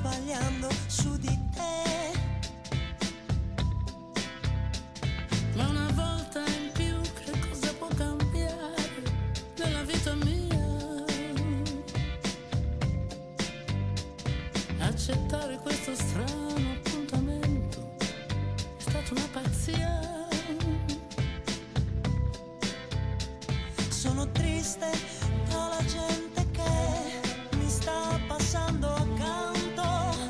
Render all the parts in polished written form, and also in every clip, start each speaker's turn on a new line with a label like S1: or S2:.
S1: sbagliando su di te.
S2: Ma una volta in più che cosa può cambiare nella vita mia? Accettare questo strano appuntamento è stata una pazzia.
S1: Sono triste tra la gente che mi sta passando accanto,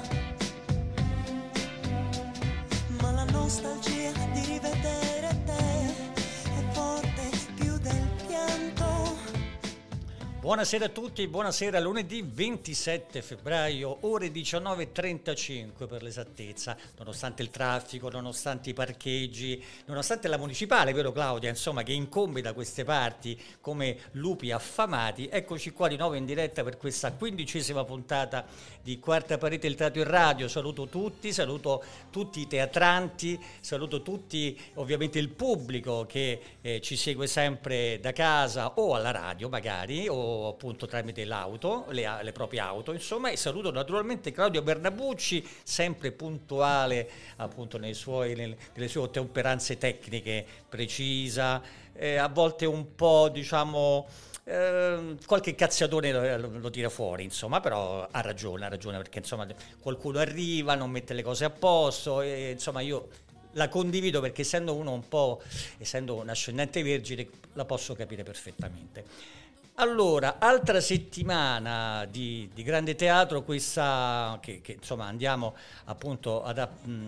S1: ma la nostalgia di rivedere te è forte più del pianto.
S3: Buonasera a tutti, buonasera. Lunedì 27 febbraio, ore 19:35 per l'esattezza, nonostante il traffico, nonostante i parcheggi, nonostante la municipale, vero Claudia, insomma, che incombe da queste parti come lupi affamati. Eccoci qua di nuovo in diretta per questa 15ª puntata di Quarta Parete, il teatro in radio. Saluto tutti i teatranti, saluto tutti ovviamente il pubblico che ci segue sempre da casa o alla radio magari, o appunto tramite l'auto, le proprie auto, insomma, e saluto naturalmente Claudio Bernabucci, sempre puntuale appunto nelle sue ottemperanze tecniche, precisa, a volte un po' diciamo qualche cazziatone lo tira fuori, insomma, però ha ragione perché insomma qualcuno arriva, non mette le cose a posto e insomma io la condivido perché essendo una ascendente vergine la posso capire perfettamente. Allora, altra settimana di grande teatro, questa che insomma andiamo appunto ad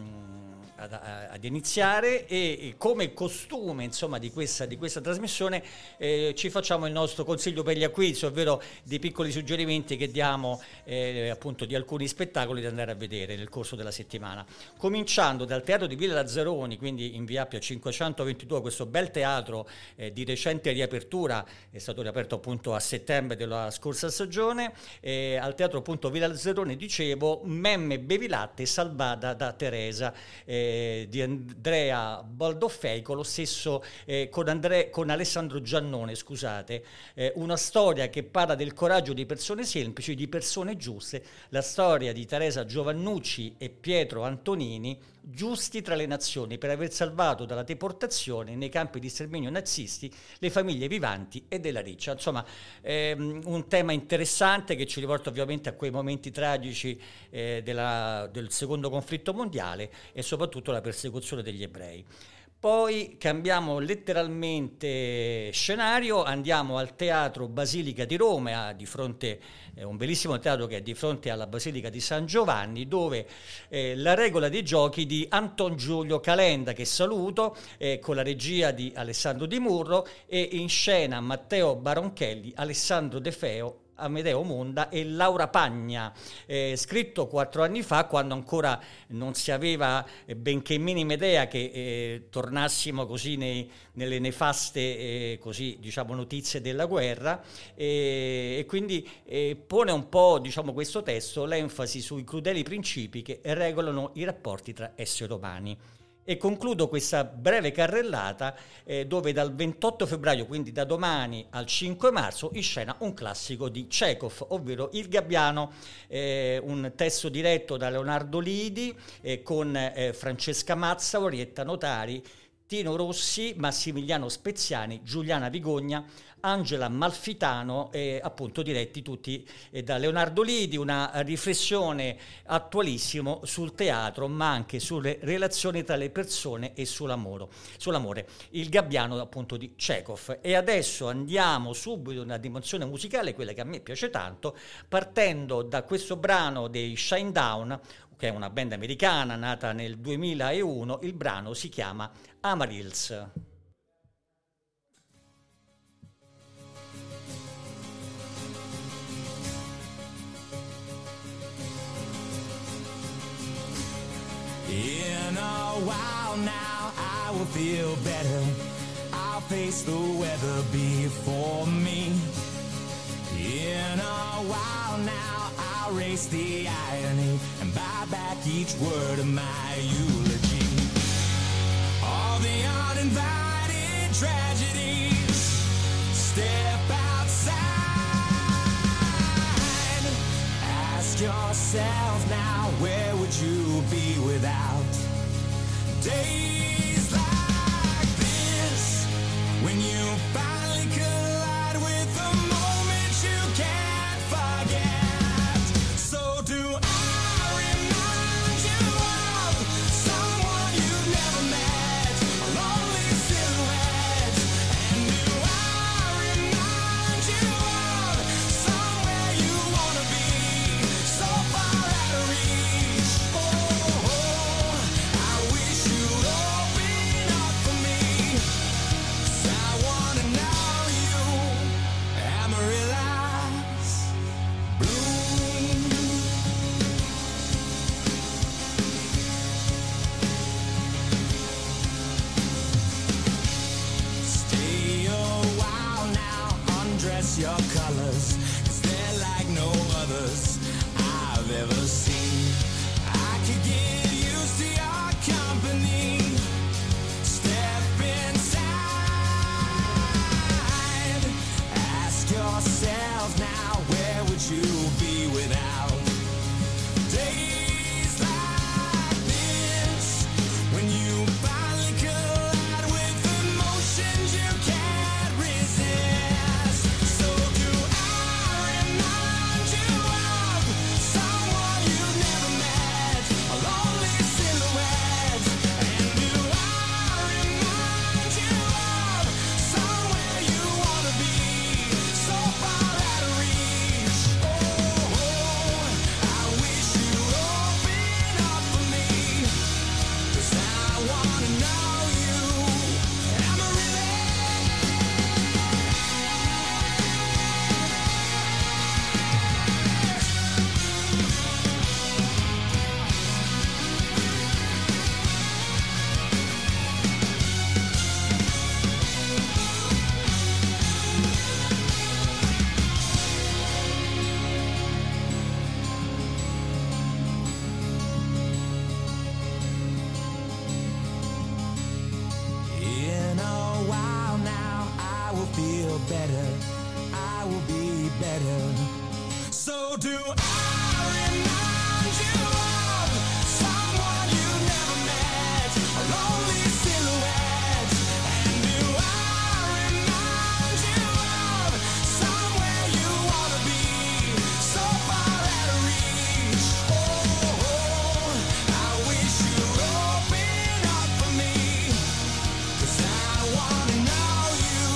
S3: iniziare e come costume insomma di questa trasmissione ci facciamo il nostro consiglio per gli acquisti, ovvero dei piccoli suggerimenti che diamo appunto di alcuni spettacoli da andare a vedere nel corso della settimana, cominciando dal Teatro di Villa Lazzaroni, quindi in via Appia 522, questo bel teatro di recente riapertura, è stato riaperto appunto a settembre della scorsa stagione, al Teatro appunto Villa Lazzaroni, dicevo, Memme Bevilatte salvata da Teresa, di Andrea Baldoffei, con lo stesso con Alessandro Giannone, scusate, una storia che parla del coraggio di persone semplici, di persone giuste, la storia di Teresa Giovannucci e Pietro Antonini, giusti tra le nazioni per aver salvato dalla deportazione nei campi di sterminio nazisti le famiglie vivanti e della riccia. Insomma, un tema interessante che ci riporta ovviamente a quei momenti tragici del secondo conflitto mondiale e soprattutto la persecuzione degli ebrei. Poi cambiamo letteralmente scenario, andiamo al Teatro Basilica di Roma, di fronte un bellissimo teatro che è di fronte alla Basilica di San Giovanni, dove La regola dei giochi di Anton Giulio Calenda, che saluto, con la regia di Alessandro Di Murro, e in scena Matteo Baronchelli, Alessandro De Feo, Amedeo Monda e Laura Pagna, scritto 4 anni fa, quando ancora non si aveva benché minima idea che tornassimo così nelle nefaste così diciamo notizie della guerra, e quindi pone un po' diciamo questo testo l'enfasi sui crudeli principi che regolano i rapporti tra esseri umani. E concludo questa breve carrellata dove dal 28 febbraio, quindi da domani al 5 marzo, in scena un classico di Chekhov, ovvero Il Gabbiano, un testo diretto da Leonardo Lidi con Francesca Mazza, Orietta Notari, Tino Rossi, Massimiliano Speziani, Giuliana Vigogna, Angela Malfitano, appunto diretti tutti da Leonardo Lidi, una riflessione attualissima sul teatro, ma anche sulle relazioni tra le persone e sull'amore. Il Gabbiano appunto di Chekhov. E adesso andiamo subito in una dimensione musicale, quella che a me piace tanto, partendo da questo brano dei Shinedown, che è una band americana nata nel 2001, il brano si chiama Amaryllis.
S4: In a while now I will feel better. I'll face the weather before me. In a while now I'll race the irony and buy back each word of my eulogy. All the uninvited tragedies, step outside. Ask Ask yourself now, where would you be without days like this? When you finally collide with the moment you can't forget. So do I remind you of someone you've never met, a lonely silhouette? And do I remind you of somewhere you wanna be, so far out of reach? Oh, I wish you'd open up for me, 'cause I wanna know you, Amaryllis Bloom. Stay a while now, undress your colors, 'cause they're like no others I've ever seen. I could get used to your company. Step inside. Ask yourself now, where would you be without days like this? When you finally collide with emotions you can't resist. So do I remind you of someone you've never met, a lonely silhouette? And do I remind you of somewhere you wanna be, so far out of reach? Oh, I wish you'd open up for me, 'cause I wanna know you, Amaryllis. In a while now, I will feel better. I will be better. So do I remind you of someone you never met, a lonely silhouette? And do I remind you of somewhere you wanna be, so far out of reach? Oh, I wish you'd open up for me, 'cause I wanna know you,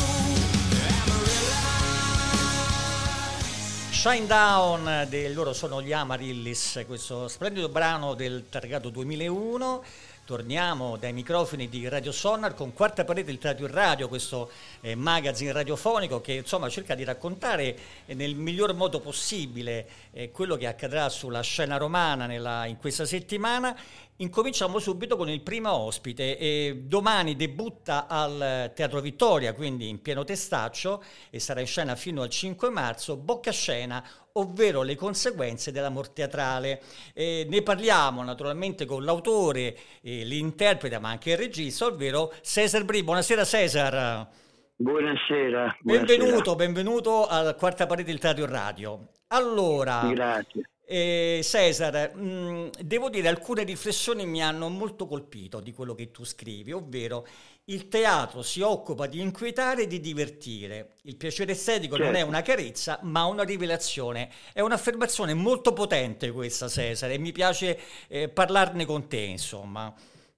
S4: Amaryllis.
S3: Shine Down, loro sono gli Amaryllis, questo splendido brano del targato 2001. Torniamo dai microfoni di Radio Sonar con Quarta Parete, il Teatro in Radio, questo magazine radiofonico che insomma cerca di raccontare nel miglior modo possibile quello che accadrà sulla scena romana in questa settimana. Incominciamo subito con il primo ospite. Domani debutta al Teatro Vittoria, quindi in pieno testaccio, e sarà in scena fino al 5 marzo, Boccascena, ovvero le conseguenze dell'amor teatrale. Ne parliamo naturalmente con l'autore, l'interprete, ma anche il regista, ovvero Cesar Brie. Buonasera Cesar.
S5: Buonasera.
S3: Benvenuto al Quarta Parete del Teatro in Radio. Allora,
S5: grazie.
S3: Cesar, devo dire, alcune riflessioni mi hanno molto colpito di quello che tu scrivi, ovvero il teatro si occupa di inquietare e di divertire. Il piacere estetico non è una carezza, ma una rivelazione. È un'affermazione molto potente questa, Cesar, e mi piace parlarne con te, insomma.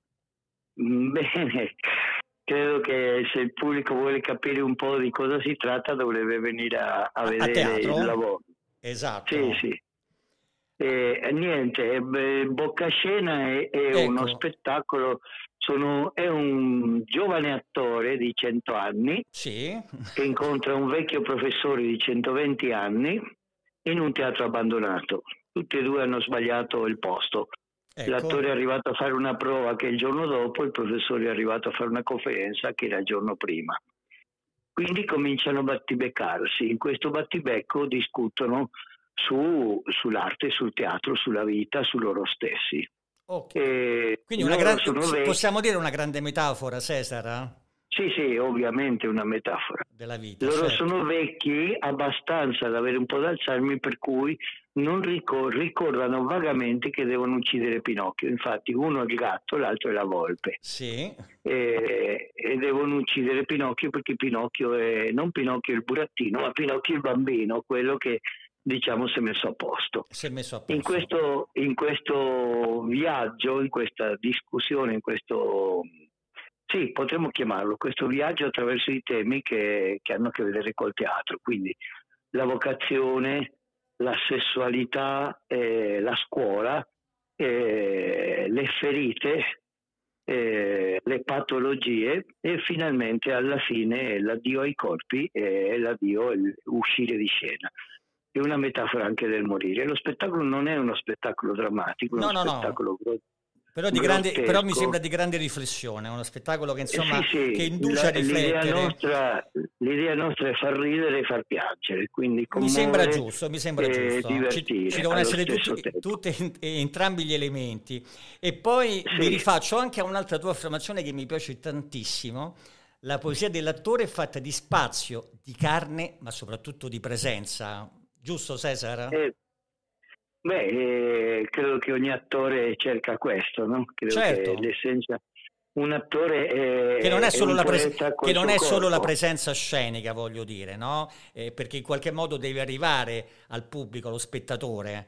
S5: Bene, credo che se il pubblico vuole capire un po' di cosa si tratta dovrebbe venire a vedere il lavoro.
S3: Esatto.
S5: Sì. Niente, Boccascena è uno spettacolo, è un giovane attore di 100 anni che incontra un vecchio professore di 120 anni in un teatro abbandonato. Tutti e due hanno sbagliato il posto. L'attore è arrivato a fare una prova che è il giorno dopo, il professore è arrivato a fare una conferenza che era il giorno prima. Quindi cominciano a battibeccarsi. In questo battibecco discutono sull'arte, sul teatro, sulla vita, su loro stessi.
S3: Quindi possiamo dire una grande metafora, Cesar?
S5: Sì, ovviamente una metafora.
S3: Della vita.
S5: Loro
S3: certo.
S5: sono vecchi abbastanza da avere un po' d'Alzheimer, per cui non ricordano vagamente che devono uccidere Pinocchio. Infatti uno è il gatto, l'altro è la volpe.
S3: Sì.
S5: E devono uccidere Pinocchio perché Pinocchio è non Pinocchio il burattino, ma Pinocchio il bambino, quello che diciamo si è messo a posto. In questo viaggio, in questa discussione, sì, potremmo chiamarlo questo viaggio attraverso i temi che hanno a che vedere col teatro, quindi la vocazione, la sessualità, la scuola, le ferite, le patologie e finalmente alla fine l'addio ai corpi e l'addio, uscire di scena. È una metafora anche del morire. Lo spettacolo non è uno spettacolo drammatico, è uno spettacolo
S3: però mi sembra di grande riflessione, è uno spettacolo che insomma
S5: sì.
S3: che induce a riflettere.
S5: L'idea nostra è far ridere e far piangere, quindi
S3: mi sembra giusto.
S5: Divertire,
S3: ci devono essere tutti entrambi gli elementi. E poi mi rifaccio anche a un'altra tua affermazione che mi piace tantissimo: la poesia dell'attore è fatta di spazio, di carne, ma soprattutto di presenza. Giusto, Cesar?
S5: Credo che ogni attore cerca questo, no? Credo
S3: certo.
S5: che l'essenza, un attore
S3: che non è solo, la
S5: presenza
S3: scenica, voglio dire, no? Perché in qualche modo deve arrivare al pubblico, allo spettatore.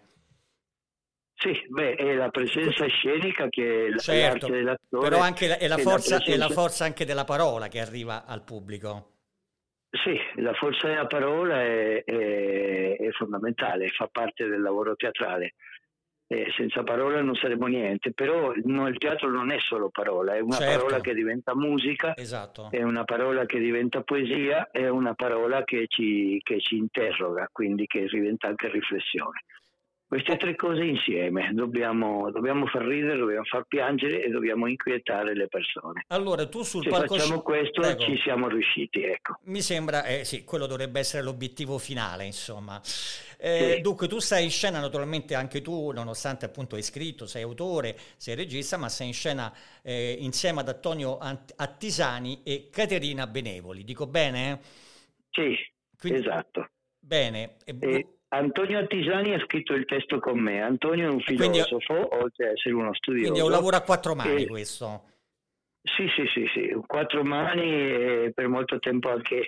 S5: Sì, è la presenza scenica che è
S3: certo,
S5: l'arte dell'attore.
S3: Però anche è la forza anche della parola che arriva al pubblico.
S5: Sì, la forza della parola è fondamentale, fa parte del lavoro teatrale. Senza parola non saremo niente, però il teatro non è solo parola, è una parola che diventa musica,
S3: esatto.
S5: È una parola che diventa poesia, è una parola che ci interroga, quindi che diventa anche riflessione. Queste tre cose insieme, dobbiamo far ridere, dobbiamo far piangere e dobbiamo inquietare le persone.
S3: Allora, tu sul
S5: Se facciamo questo ci siamo riusciti, ecco.
S3: Mi sembra, sì, quello dovrebbe essere l'obiettivo finale, insomma. Dunque, tu stai in scena, naturalmente anche tu, nonostante appunto hai scritto, sei autore, sei regista, ma sei in scena insieme ad Antonio Attisani e Caterina Benevoli, dico bene?
S5: Sì, quindi, esatto.
S3: Bene.
S5: Antonio Attisani ha scritto il testo con me. Antonio è un filosofo, oltre ad essere uno studioso.
S3: Quindi è un lavoro a quattro mani questo.
S5: Sì, quattro mani e per molto tempo anche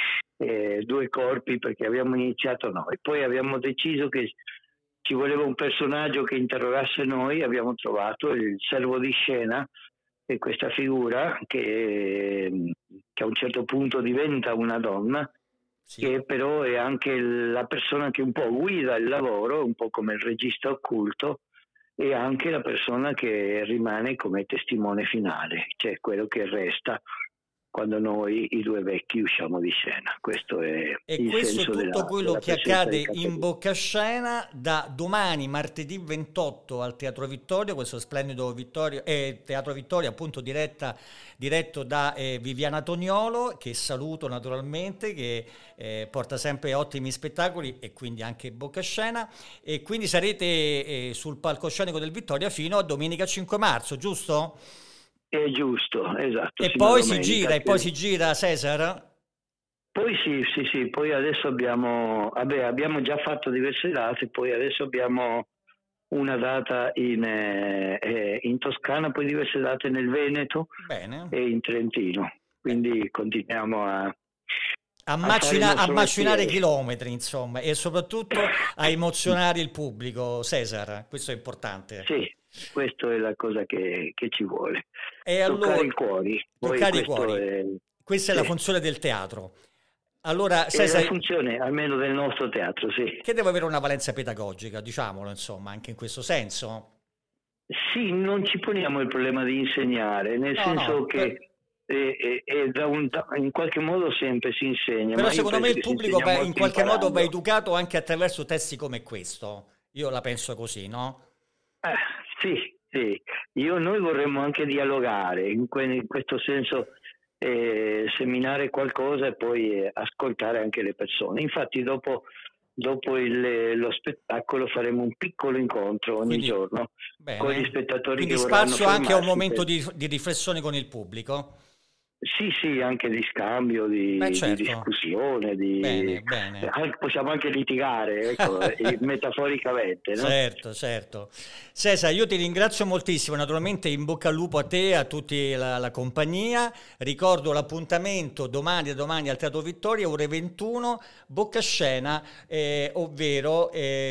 S5: due corpi, perché abbiamo iniziato noi. Poi abbiamo deciso che ci voleva un personaggio che interrogasse noi, abbiamo trovato il servo di scena, e questa figura che a un certo punto diventa una donna, che però è anche la persona che un po' guida il lavoro, un po' come il regista occulto, e anche la persona che rimane come testimone finale, cioè quello che resta quando noi, i due vecchi, usciamo di scena. Questo è il senso
S3: tutto
S5: della,
S3: quello
S5: della
S3: che accade in Boccascena da domani, martedì 28, al Teatro Vittorio, questo splendido Teatro Vittorio, appunto diretto da Viviana Toniolo, che saluto naturalmente, che porta sempre ottimi spettacoli, e quindi anche Boccascena, e quindi sarete sul palcoscenico del Vittorio fino a domenica 5 marzo, giusto?
S5: È giusto, esatto.
S3: E poi si gira, Cesar?
S5: Poi sì, poi adesso abbiamo già fatto diverse date, poi adesso abbiamo una data in Toscana, poi diverse date nel Veneto.
S3: Bene.
S5: E in Trentino, quindi continuiamo a
S3: macinare chilometri, insomma, e soprattutto a emozionare il pubblico, Cesar, questo è importante.
S5: Sì, questa è la cosa che ci vuole.
S3: E allora,
S5: toccare i cuori.
S3: Questa è la funzione del teatro. Allora,
S5: è la funzione, almeno del nostro teatro, sì.
S3: Che deve avere una valenza pedagogica, diciamolo, insomma, anche in questo senso.
S5: Sì, non ci poniamo il problema di insegnare, nel senso che in qualche modo sempre si insegna.
S3: Però secondo me il pubblico in qualche modo va educato anche attraverso testi come questo. Io la penso così, no?
S5: Sì. Noi vorremmo anche dialogare, in questo senso seminare qualcosa e poi ascoltare anche le persone. Infatti dopo lo spettacolo faremo un piccolo incontro ogni giorno con gli spettatori. Quindi
S3: che vorranno spazio anche a un momento di riflessione con il pubblico.
S5: Sì, anche di scambio, di discussione,
S3: bene.
S5: Possiamo anche litigare, ecco, metaforicamente, no?
S3: Certo. Cesare, io ti ringrazio moltissimo, naturalmente in bocca al lupo a te e a tutti la compagnia. Ricordo l'appuntamento domani al Teatro Vittoria, ore 21, Boccascena, ovvero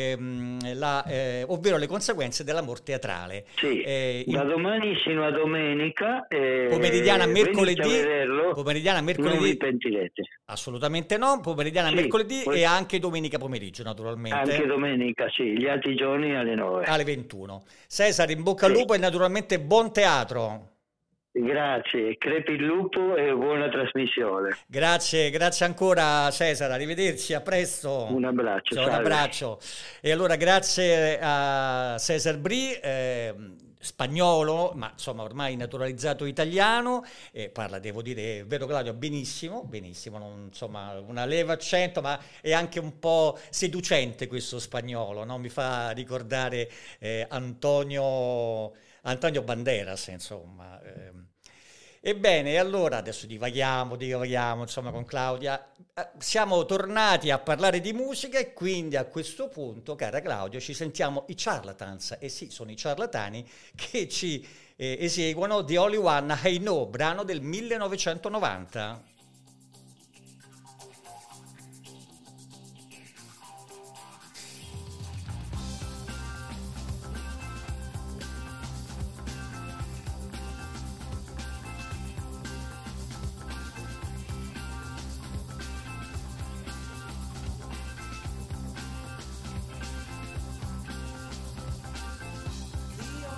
S3: le conseguenze dell'amor teatrale.
S5: Sì, da domani sino a domenica,
S3: pomeridiana mercoledì.
S5: Pomeridiana mercoledì, non vi pentirete.
S3: Assolutamente no, pomeridiana mercoledì e anche domenica pomeriggio, naturalmente.
S5: Anche domenica, sì, gli altri giorni alle 9.
S3: Alle 21. Cesare, in bocca al lupo e naturalmente buon teatro.
S5: Grazie, crepi il lupo e buona trasmissione.
S3: Grazie ancora Cesare, arrivederci, a presto.
S5: Un abbraccio.
S3: Un abbraccio. E allora grazie a Cesare Brie, spagnolo, ma insomma ormai naturalizzato italiano, parla, devo dire, è vero Claudio, benissimo, non, insomma, una leva accento, ma è anche un po' seducente questo spagnolo, no? Mi fa ricordare Antonio Banderas, insomma. Ebbene, allora adesso divaghiamo, insomma, con Claudia. Siamo tornati a parlare di musica e quindi a questo punto, cara Claudia, ci sentiamo i Charlatans, e sì, sono i ciarlatani che ci eseguono The Only One I Know, brano del 1990.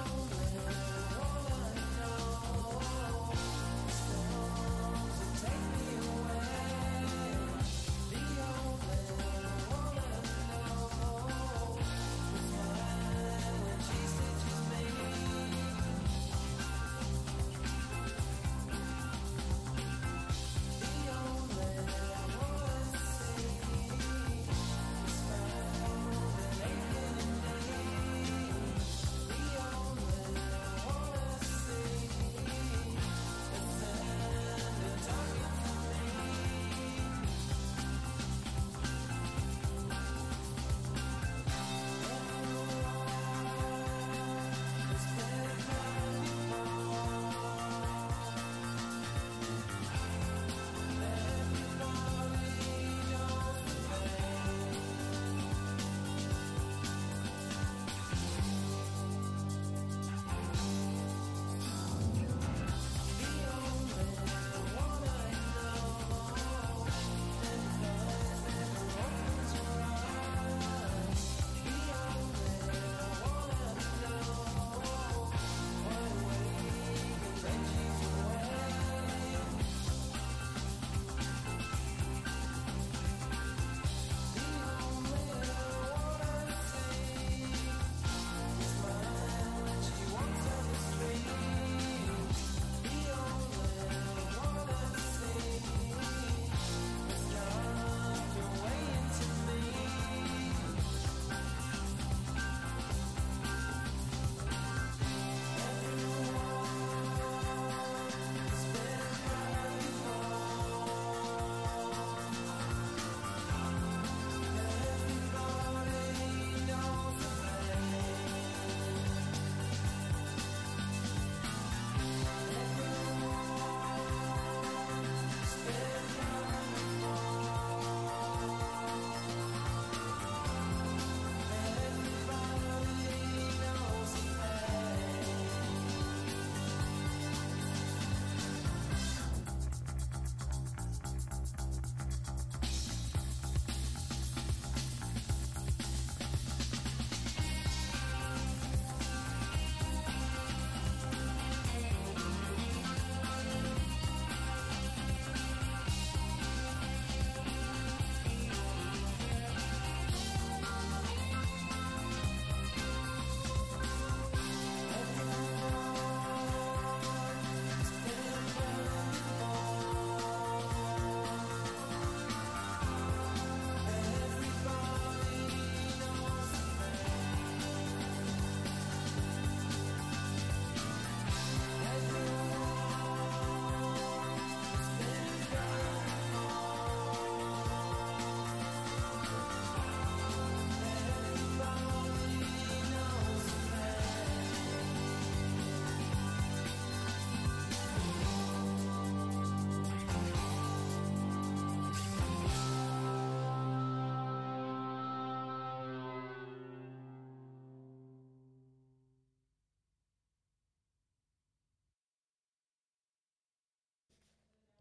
S1: Take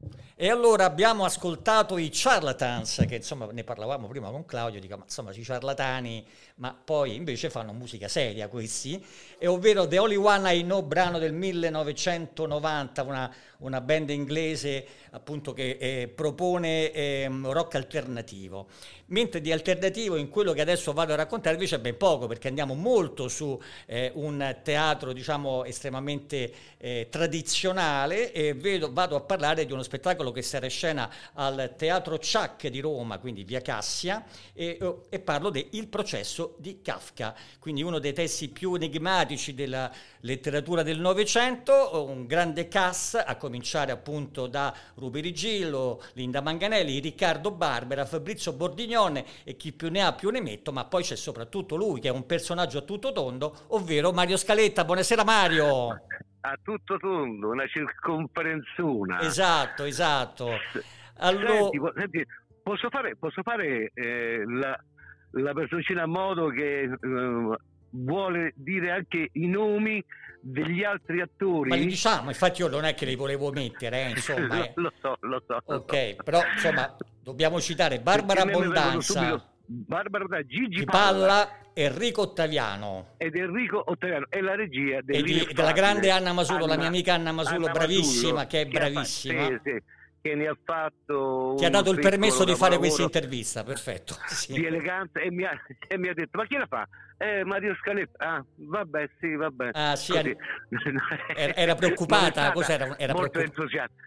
S3: E allora abbiamo ascoltato i Charlatans, che insomma ne parlavamo prima con Claudio, dico, ma insomma i ciarlatani, ma poi invece fanno musica seria questi, e ovvero The Only One I Know, brano del 1990, una band inglese appunto che propone rock alternativo. Mentre di alternativo in quello che adesso vado a raccontarvi c'è ben poco, perché andiamo molto su un teatro diciamo estremamente tradizionale, e vado a parlare di uno spettacolo che sarà in scena al Teatro Ciak di Roma, quindi via Cassia, e parlo di Il processo di Kafka, quindi uno dei testi più enigmatici della letteratura del Novecento, un grande cast, a cominciare appunto da Ruby Rigillo, Linda Manganelli, Riccardo Barbera, Fabrizio Bordignone e chi più ne ha più ne metto, ma poi c'è soprattutto lui che è un personaggio a tutto tondo, ovvero Mario Scaletta. Buonasera Mario!
S6: A tutto tondo, una circonferenzuna.
S3: Esatto. Allora...
S6: Senti, posso fare la personcina a modo che vuole dire anche i nomi degli altri attori?
S3: Ma li diciamo, infatti io non è che li volevo mettere, insomma.
S6: Lo so.
S3: Ok, però insomma dobbiamo citare Barbara Abbondanza,
S6: Gigi
S3: Palla, Enrico Ottaviano
S6: ed Enrico Ottaviano, e la regia
S3: della grande Anna Masulo, la mia amica Anna Masulo, bravissima, che è bravissima,
S6: che ne ha fatto,
S3: che ha dato il permesso di fare questa
S6: intervista,
S3: perfetto, sì.
S6: Di eleganza, e mi ha detto: ma chi la fa? Mario Scaletta. Vabbè.
S3: Ah sì, era preoccupata, cos'era? Era
S6: molto entusiasta.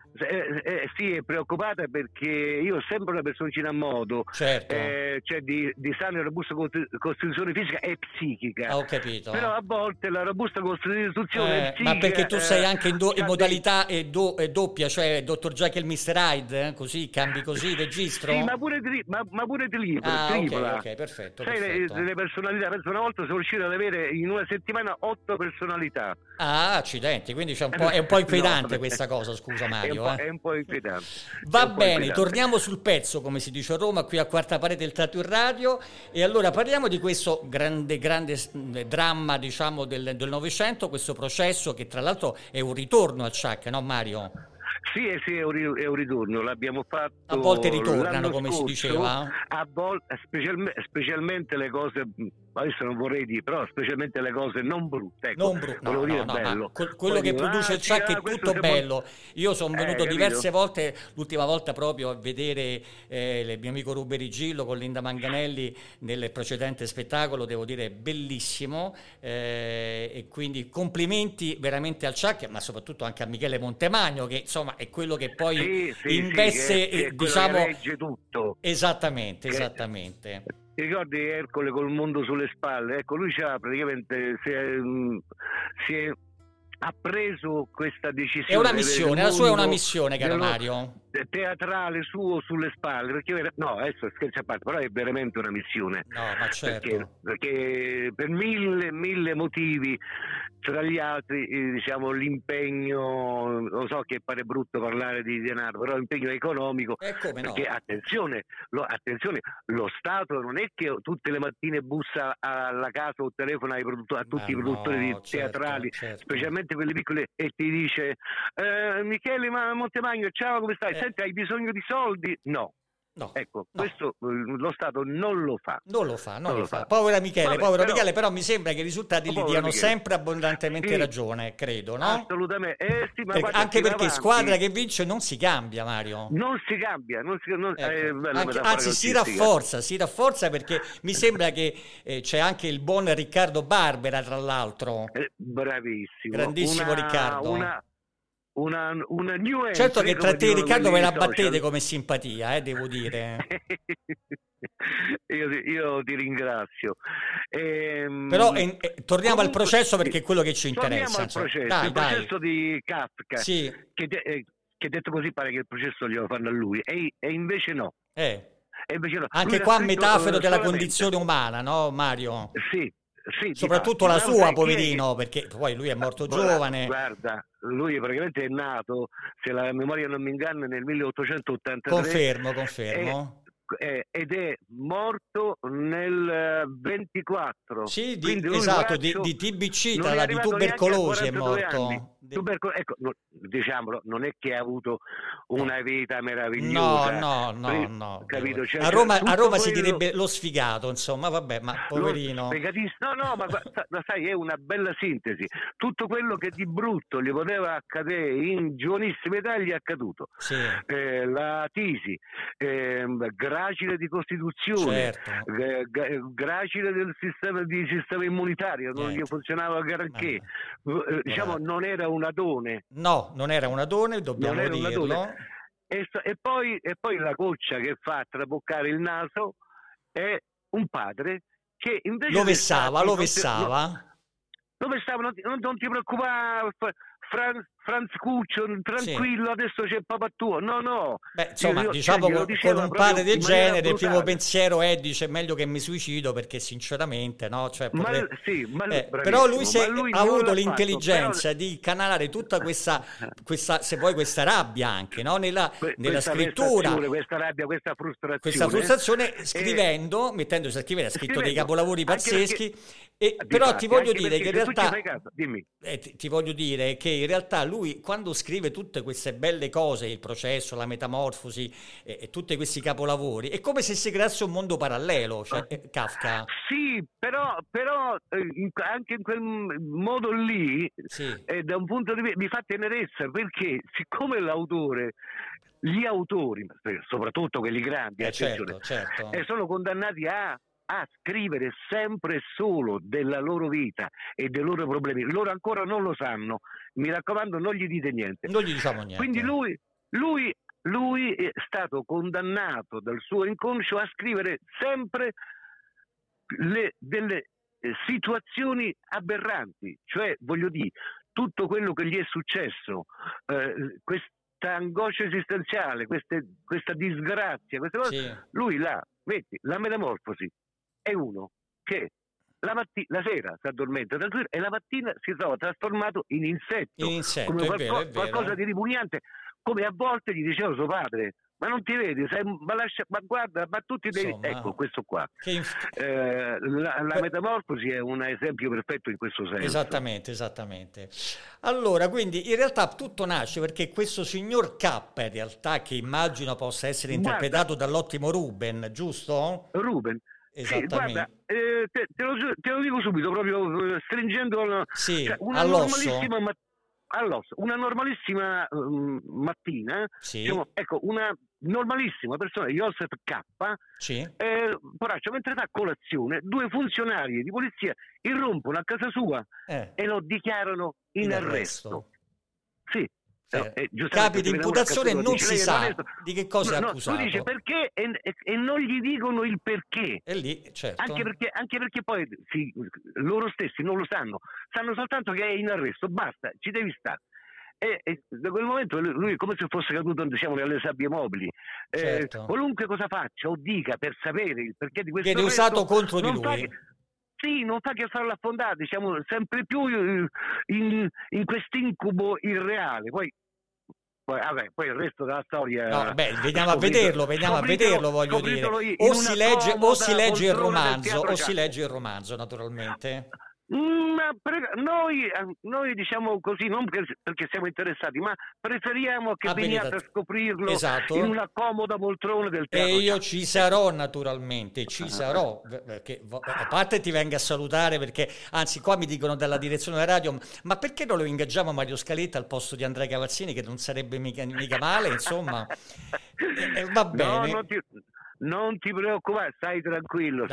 S6: Sì, è preoccupata perché io ho sempre una personcina a modo,
S3: certo.
S6: Cioè di sana e robusta costituzione fisica e psichica.
S3: Ho capito.
S6: Però a volte la robusta costituzione psichica,
S3: ma perché tu sei anche in modalità doppia, cioè Dr. Jekyll e Mr. Hyde, così cambi così il registro?
S6: Sì, ma pure tripla.
S3: Ok, perfetto.
S6: Sai, le personalità, penso una volta sono riuscito ad avere in una settimana 8 personalità.
S3: Ah, accidenti, quindi è un po' inquietante questa cosa, scusa Mario.
S6: È un po' inquietante.
S3: Va bene, torniamo sul pezzo, come si dice a Roma, qui a Quarta Parete del Teatro in Radio, e allora parliamo di questo grande dramma, diciamo, del Novecento, questo processo che tra l'altro è un ritorno al Ciak, no Mario?
S6: Sì, è un ritorno, l'abbiamo fatto.
S3: A volte ritornano, come si diceva.
S6: A volte, specialmente le cose, adesso non vorrei dire, però specialmente le cose non brutte. Ecco,
S3: non bello. Quello che produce il Ciak è tutto bello. Io sono venuto diverse volte, l'ultima volta proprio a vedere il mio amico Ruby Rigillo con Linda Manganelli nel precedente spettacolo, devo dire bellissimo, e quindi complimenti veramente al Ciak, ma soprattutto anche a Michele Montemagno, che insomma è quello che poi investe,
S6: che
S3: diciamo,
S6: che regge tutto.
S3: Esattamente.
S6: Ti ricordi Ercole col mondo sulle spalle? Ecco, lui praticamente ha preso questa decisione.
S3: È una missione, la sua è una missione, caro Mario.
S6: Teatrale suo sulle spalle, perché no, adesso scherzi a parte, però è veramente una missione.
S3: No, ma certo.
S6: Perché per mille motivi, tra gli altri diciamo l'impegno, lo so che pare brutto parlare di denaro, però l'impegno economico,
S3: come no?
S6: Perché attenzione, lo Stato non è che tutte le mattine bussa alla casa o telefona a tutti i produttori teatrali,
S3: certo.
S6: Specialmente quelli piccoli, e ti dice Michele Montemagno, ciao, come stai? Senti, hai bisogno di soldi? No. Ecco, questo lo Stato non lo fa.
S3: Non lo fa. Povero Michele, Michele, però mi sembra che i risultati gli diano sempre abbondantemente ragione, credo, no?
S6: Assolutamente.
S3: Anche perché squadra che vince non si cambia, Mario.
S6: Non si cambia.
S3: Anzi, si rafforza perché mi sembra che c'è anche il buon Riccardo Barbera, tra l'altro.
S6: Bravissimo.
S3: Grandissimo Riccardo.
S6: Una new entry,
S3: certo che tra te e Riccardo ve la battete come simpatia, devo dire.
S6: Io ti ringrazio.
S3: Però torniamo al processo, perché è quello che ci interessa.
S6: Il processo di Kafka,
S3: sì.
S6: che detto così pare che il processo glielo fanno a lui, e invece no.
S3: Invece no. Anche qua metafora della condizione umana, no Mario?
S6: Sì,
S3: soprattutto la sua, poverino, perché poi lui è morto giovane.
S6: Guarda, lui praticamente è nato, se la memoria non mi inganna, nel 1883.
S3: Confermo.
S6: Ed è morto nel 24.
S3: Sì, esatto, di TBC, di tubercolosi è morto.
S6: Ecco, diciamolo, non è che ha avuto una vita meravigliosa.
S3: No.
S6: Capito? Cioè,
S3: a Roma si direbbe lo sfigato, insomma, vabbè, ma poverino.
S6: No, ma sai, è una bella sintesi. Tutto quello che di brutto gli poteva accadere in giovanissima età gli è accaduto.
S3: Sì.
S6: La tisi, gracile di costituzione,
S3: certo.
S6: gracile del sistema immunitario, non gli funzionava granché. Diciamo, non era un adone.
S3: No, non era un adone, dobbiamo dirlo.
S6: E poi la coccia che fa traboccare il naso è un padre che invece
S3: lo vessava.
S6: Non ti preoccupare, Franz Cuccio, tranquillo, adesso c'è il papà tuo. No.
S3: Beh, insomma, diciamo con un padre del genere il primo pensiero è, dice, meglio che mi suicido, perché sinceramente, no? Cioè, però lui ha avuto l'intelligenza di canalare tutta questa, se vuoi, questa rabbia anche, no? Nella scrittura.
S6: Questa rabbia, questa frustrazione.
S3: Scrivendo, mettendosi a scrivere, ha scritto dei capolavori pazzeschi. Però ti voglio dire che in realtà ti voglio dire che in realtà lui, quando scrive tutte queste belle cose, il processo, la metamorfosi e tutti questi capolavori, è come se si creasse un mondo parallelo, cioè Kafka.
S6: Sì, però anche in quel modo lì, da un punto di vista, mi fa tenerezza, perché siccome gli autori, soprattutto quelli grandi,
S3: certo.
S6: Sono condannati a scrivere sempre solo della loro vita e dei loro problemi. Loro ancora non lo sanno, mi raccomando, non gli dite niente.
S3: Non gli diciamo niente.
S6: Quindi lui è stato condannato dal suo inconscio a scrivere sempre delle situazioni aberranti, cioè, voglio dire, tutto quello che gli è successo, questa angoscia esistenziale, questa disgrazia, queste cose, lui la metamorfosi è uno che la sera si addormenta tranquillo e la mattina si trova trasformato in insetto, come qualcosa di ripugnante, come a volte gli diceva suo padre: ma non ti vedi, ma guarda, ma tutti devi... Ecco, questo qua. La metamorfosi è un esempio perfetto in questo senso.
S3: Esattamente. Allora, quindi in realtà tutto nasce perché questo signor K, in realtà, che immagino possa essere interpretato dall'ottimo Ruben, giusto?
S6: Ruben.
S3: Esattamente.
S6: Sì, guarda, te lo dico subito, proprio stringendo una normalissima mattina, diciamo, ecco, una normalissima persona, Joseph K, poraccio, mentre fa colazione, 2 funzionari di polizia irrompono a casa sua e lo dichiarano in arresto. Sì.
S3: Capi di imputazione non si sa di che cosa è accusato.
S6: Lui dice perché e non gli dicono il perché.
S3: E lì, certo.
S6: Anche perché poi loro stessi non lo sanno soltanto che è in arresto, basta, ci devi stare. E da quel momento lui è come se fosse caduto, diciamo, nelle sabbie mobili. Qualunque cosa faccia o dica per sapere il perché di questo
S3: viene usato contro di lui.
S6: Non fa che farlo affondare, diciamo, sempre più in quest'incubo irreale. Poi il resto della storia.
S3: Veniamo a vederlo, voglio dire. O si legge il romanzo, naturalmente.
S6: Noi diciamo così, non perché siamo interessati, ma preferiamo che veniate a scoprirlo in una comoda poltrona del teatro.
S3: E io ci sarò, naturalmente, sarò, perché a parte ti vengo a salutare, perché anzi qua mi dicono dalla direzione della radio: ma perché non lo ingaggiamo Mario Scaletta al posto di Andrea Cavazzini, che non sarebbe mica male, insomma. Va bene.
S6: Non ti preoccupare, stai tranquillo.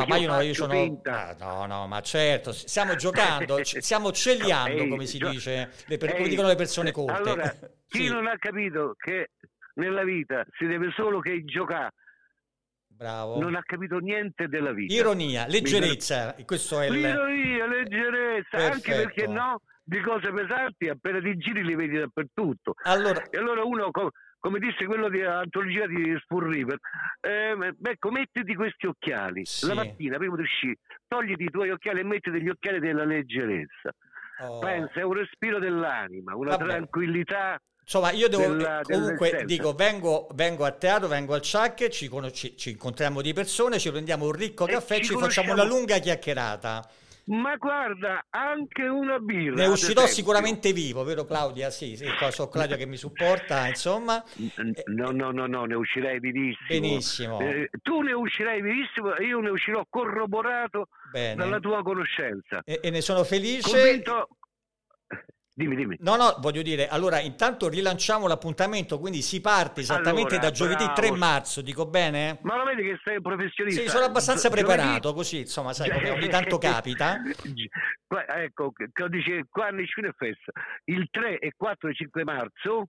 S3: Ma certo, stiamo giocando, stiamo cegliando, come si dice, come dicono le persone colte.
S6: Allora, chi non ha capito che nella vita si deve solo che giocare,
S3: bravo,
S6: non ha capito niente della vita.
S3: Ironia, leggerezza, questo è
S6: l'ironia, leggerezza, anche perché di cose pesanti appena ti giri li vedi dappertutto. E allora uno, come disse quello dell'antologia di Spoon River, ecco, mettiti questi occhiali la mattina prima di uscire, togliti i tuoi occhiali e mettiti gli occhiali della leggerezza. Pensa, è un respiro dell'anima, una tranquillità.
S3: Insomma, io comunque dico, vengo a teatro, vengo al Ciak, ci incontriamo di persone, ci prendiamo un ricco caffè, ci facciamo una lunga chiacchierata.
S6: Ma guarda, anche una birra.
S3: Ne uscirò sicuramente vivo, vero Claudia? Sì, so Claudia che mi supporta, insomma.
S6: No, ne uscirei vivissimo.
S3: Benissimo.
S6: Tu ne uscirai vivissimo e io ne uscirò corroborato dalla tua conoscenza.
S3: E ne sono felice.
S6: Convinto... Dimmi.
S3: No, voglio dire, allora intanto rilanciamo l'appuntamento, quindi si parte esattamente da giovedì 3 marzo, dico bene?
S6: Ma lo vedi che sei un professionista?
S3: Sì, sono abbastanza preparato, così, insomma, sai, come ogni tanto capita.
S6: Ecco, che dice qua a Scena Fest, il 3 e 4 e 5 marzo,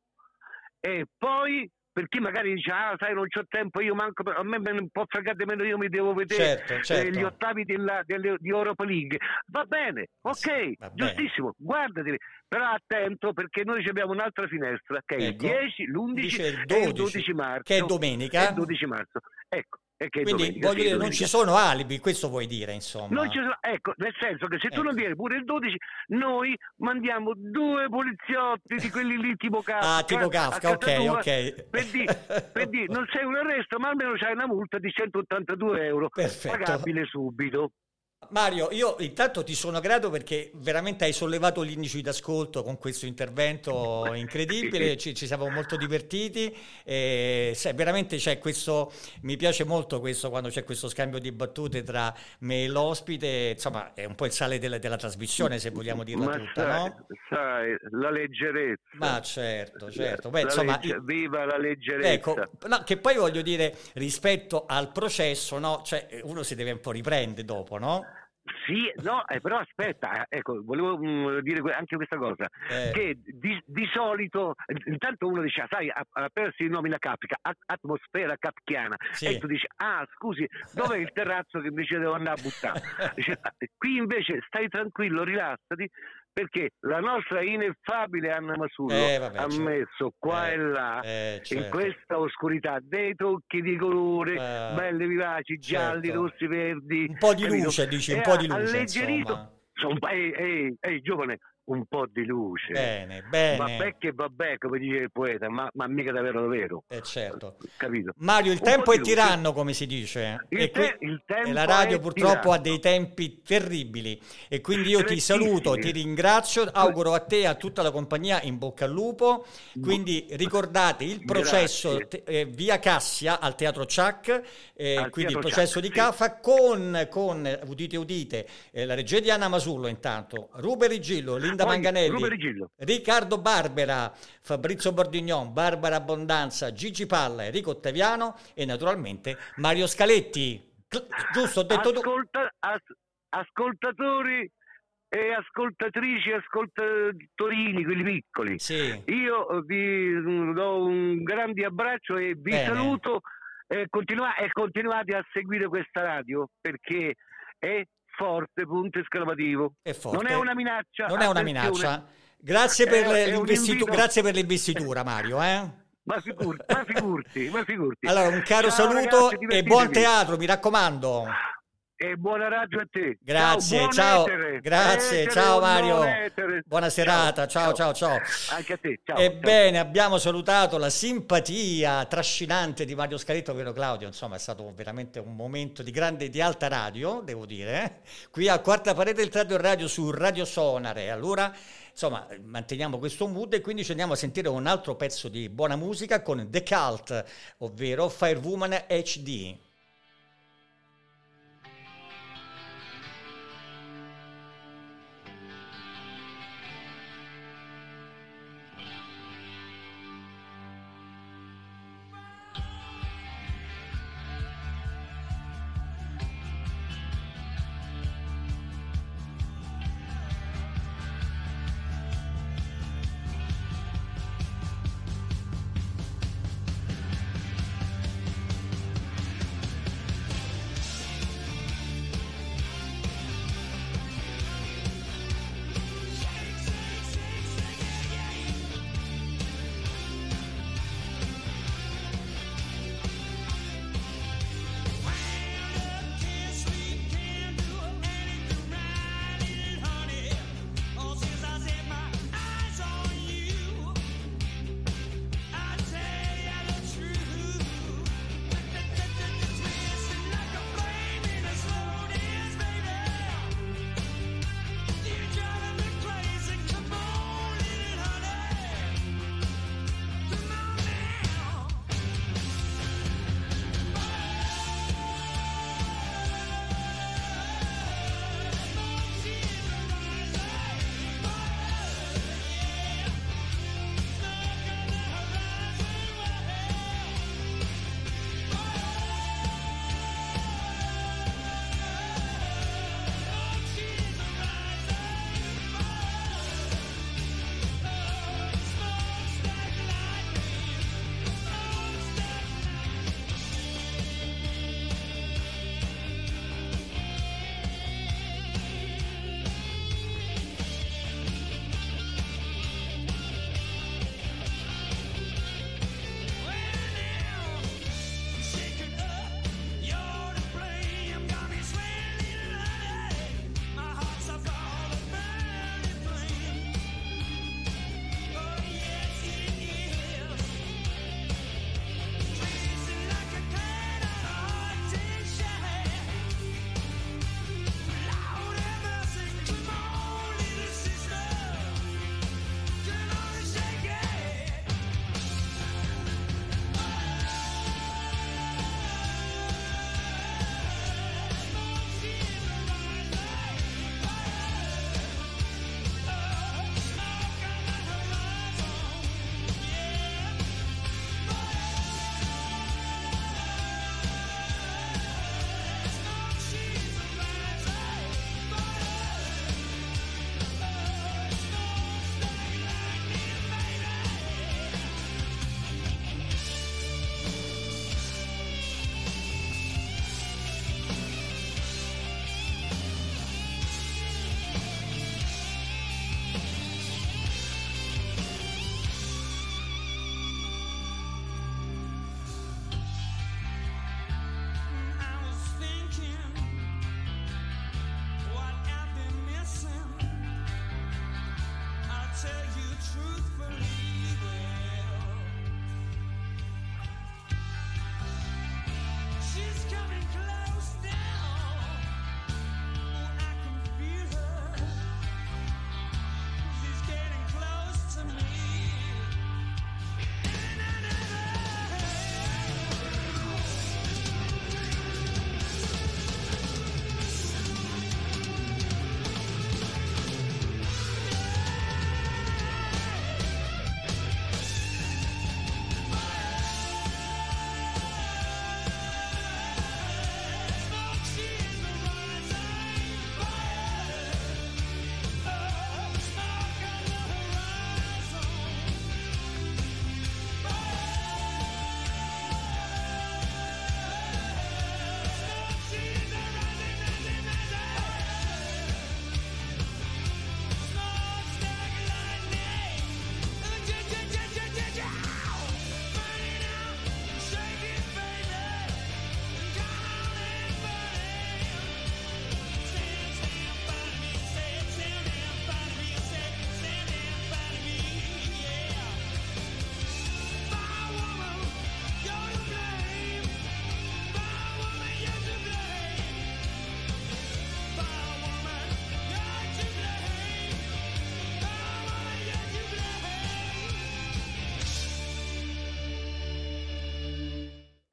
S6: e poi... Per chi magari dice, sai, non c'ho tempo, io manco, a me un po' fregate meno, io mi devo vedere
S3: certo.
S6: Gli ottavi di Europa League. Va bene, ok, giustissimo, guardati, però attento perché noi abbiamo un'altra finestra che è il 10, l'11 e il 12 marzo.
S3: Che è domenica.
S6: È il 12 marzo, ecco.
S3: Quindi voglio dire, non ci sono alibi, questo vuoi dire, insomma.
S6: Non ci sono, ecco, nel senso che se tu non vieni pure il 12, noi mandiamo 2 poliziotti di quelli lì tipo Kafka.
S3: Tipo Kafka, ok.
S6: Per dire, non sei un arresto, ma almeno c'hai una multa di 182 euro.
S3: Perfetto.
S6: Pagabile subito.
S3: Mario, io intanto ti sono grato perché veramente hai sollevato gli indici d'ascolto con questo intervento incredibile, ci siamo molto divertiti, veramente c'è questo, mi piace molto questo quando c'è questo scambio di battute tra me e l'ospite, insomma è un po' il sale della trasmissione, se vogliamo dirla tutta, no?
S6: Sai, la leggerezza.
S3: Ma certo. Beh, insomma,
S6: viva la leggerezza.
S3: Ecco, no, che poi voglio dire, rispetto al processo, no? Cioè uno si deve un po' riprendere dopo, no?
S6: Sì, no, però aspetta, ecco, volevo dire anche questa cosa, che di solito, intanto uno dice, sai, appena si nomina Kafka, atmosfera kafkiana, e tu dici, scusi, dov'è il terrazzo che invece devo andare a buttare? Dice, qui invece stai tranquillo, rilassati, perché la nostra ineffabile Anna Masullo ha messo qua e là, in questa oscurità, dei tocchi di colore, belli vivaci, gialli, rossi, verdi.
S3: Un po' di luce, dici, un po' di luce,
S6: alleggerito. Ehi, giovane, un po' di luce.
S3: Bene.
S6: Vabbè, come dice il poeta, ma mica davvero.
S3: Certo.
S6: Capito?
S3: Mario, il tempo è tiranno, come si dice.
S6: Il tempo
S3: e la radio purtroppo
S6: tiranno.
S3: Ha dei tempi terribili. E quindi io ti saluto, ti ringrazio, auguro a te e a tutta la compagnia in bocca al lupo. Quindi ricordate il processo via Cassia al Teatro Ciak, quindi il processo di Kafka con udite, la regia di Anna Masullo intanto, Ruben Rigillo, Linda Manganelli, Riccardo Barbera, Fabrizio Bordignon, Barbara Abbondanza, Gigi Palla, Enrico Ottaviano e naturalmente Mario Scaletti. Giusto, ho detto
S6: ascoltatori e ascoltatrici, ascoltatorini, quelli piccoli.
S3: Sì.
S6: Io vi do un grande abbraccio e vi saluto. Continuate a seguire questa radio perché è forte, punto esclamativo.
S3: È forte.
S6: Non è una minaccia.
S3: Non è una minaccia. Grazie per l'investitura, Mario.
S6: Ma figurti.
S3: Allora, un caro saluto, ragazzi, e buon teatro, mi raccomando.
S6: E buona radio a te.
S3: Grazie, ciao. Grazie, ciao Mario. Buona serata, ciao.
S6: Anche a te, ciao.
S3: Ebbene, abbiamo salutato la simpatia trascinante di Mario Scaletto, vero Claudio? Insomma, è stato veramente un momento di alta radio, devo dire. Qui a Quarta Parete del Teatro Radio su Radio Sonare. Allora, insomma, manteniamo questo mood e quindi ci andiamo a sentire un altro pezzo di buona musica con The Cult, ovvero Firewoman HD.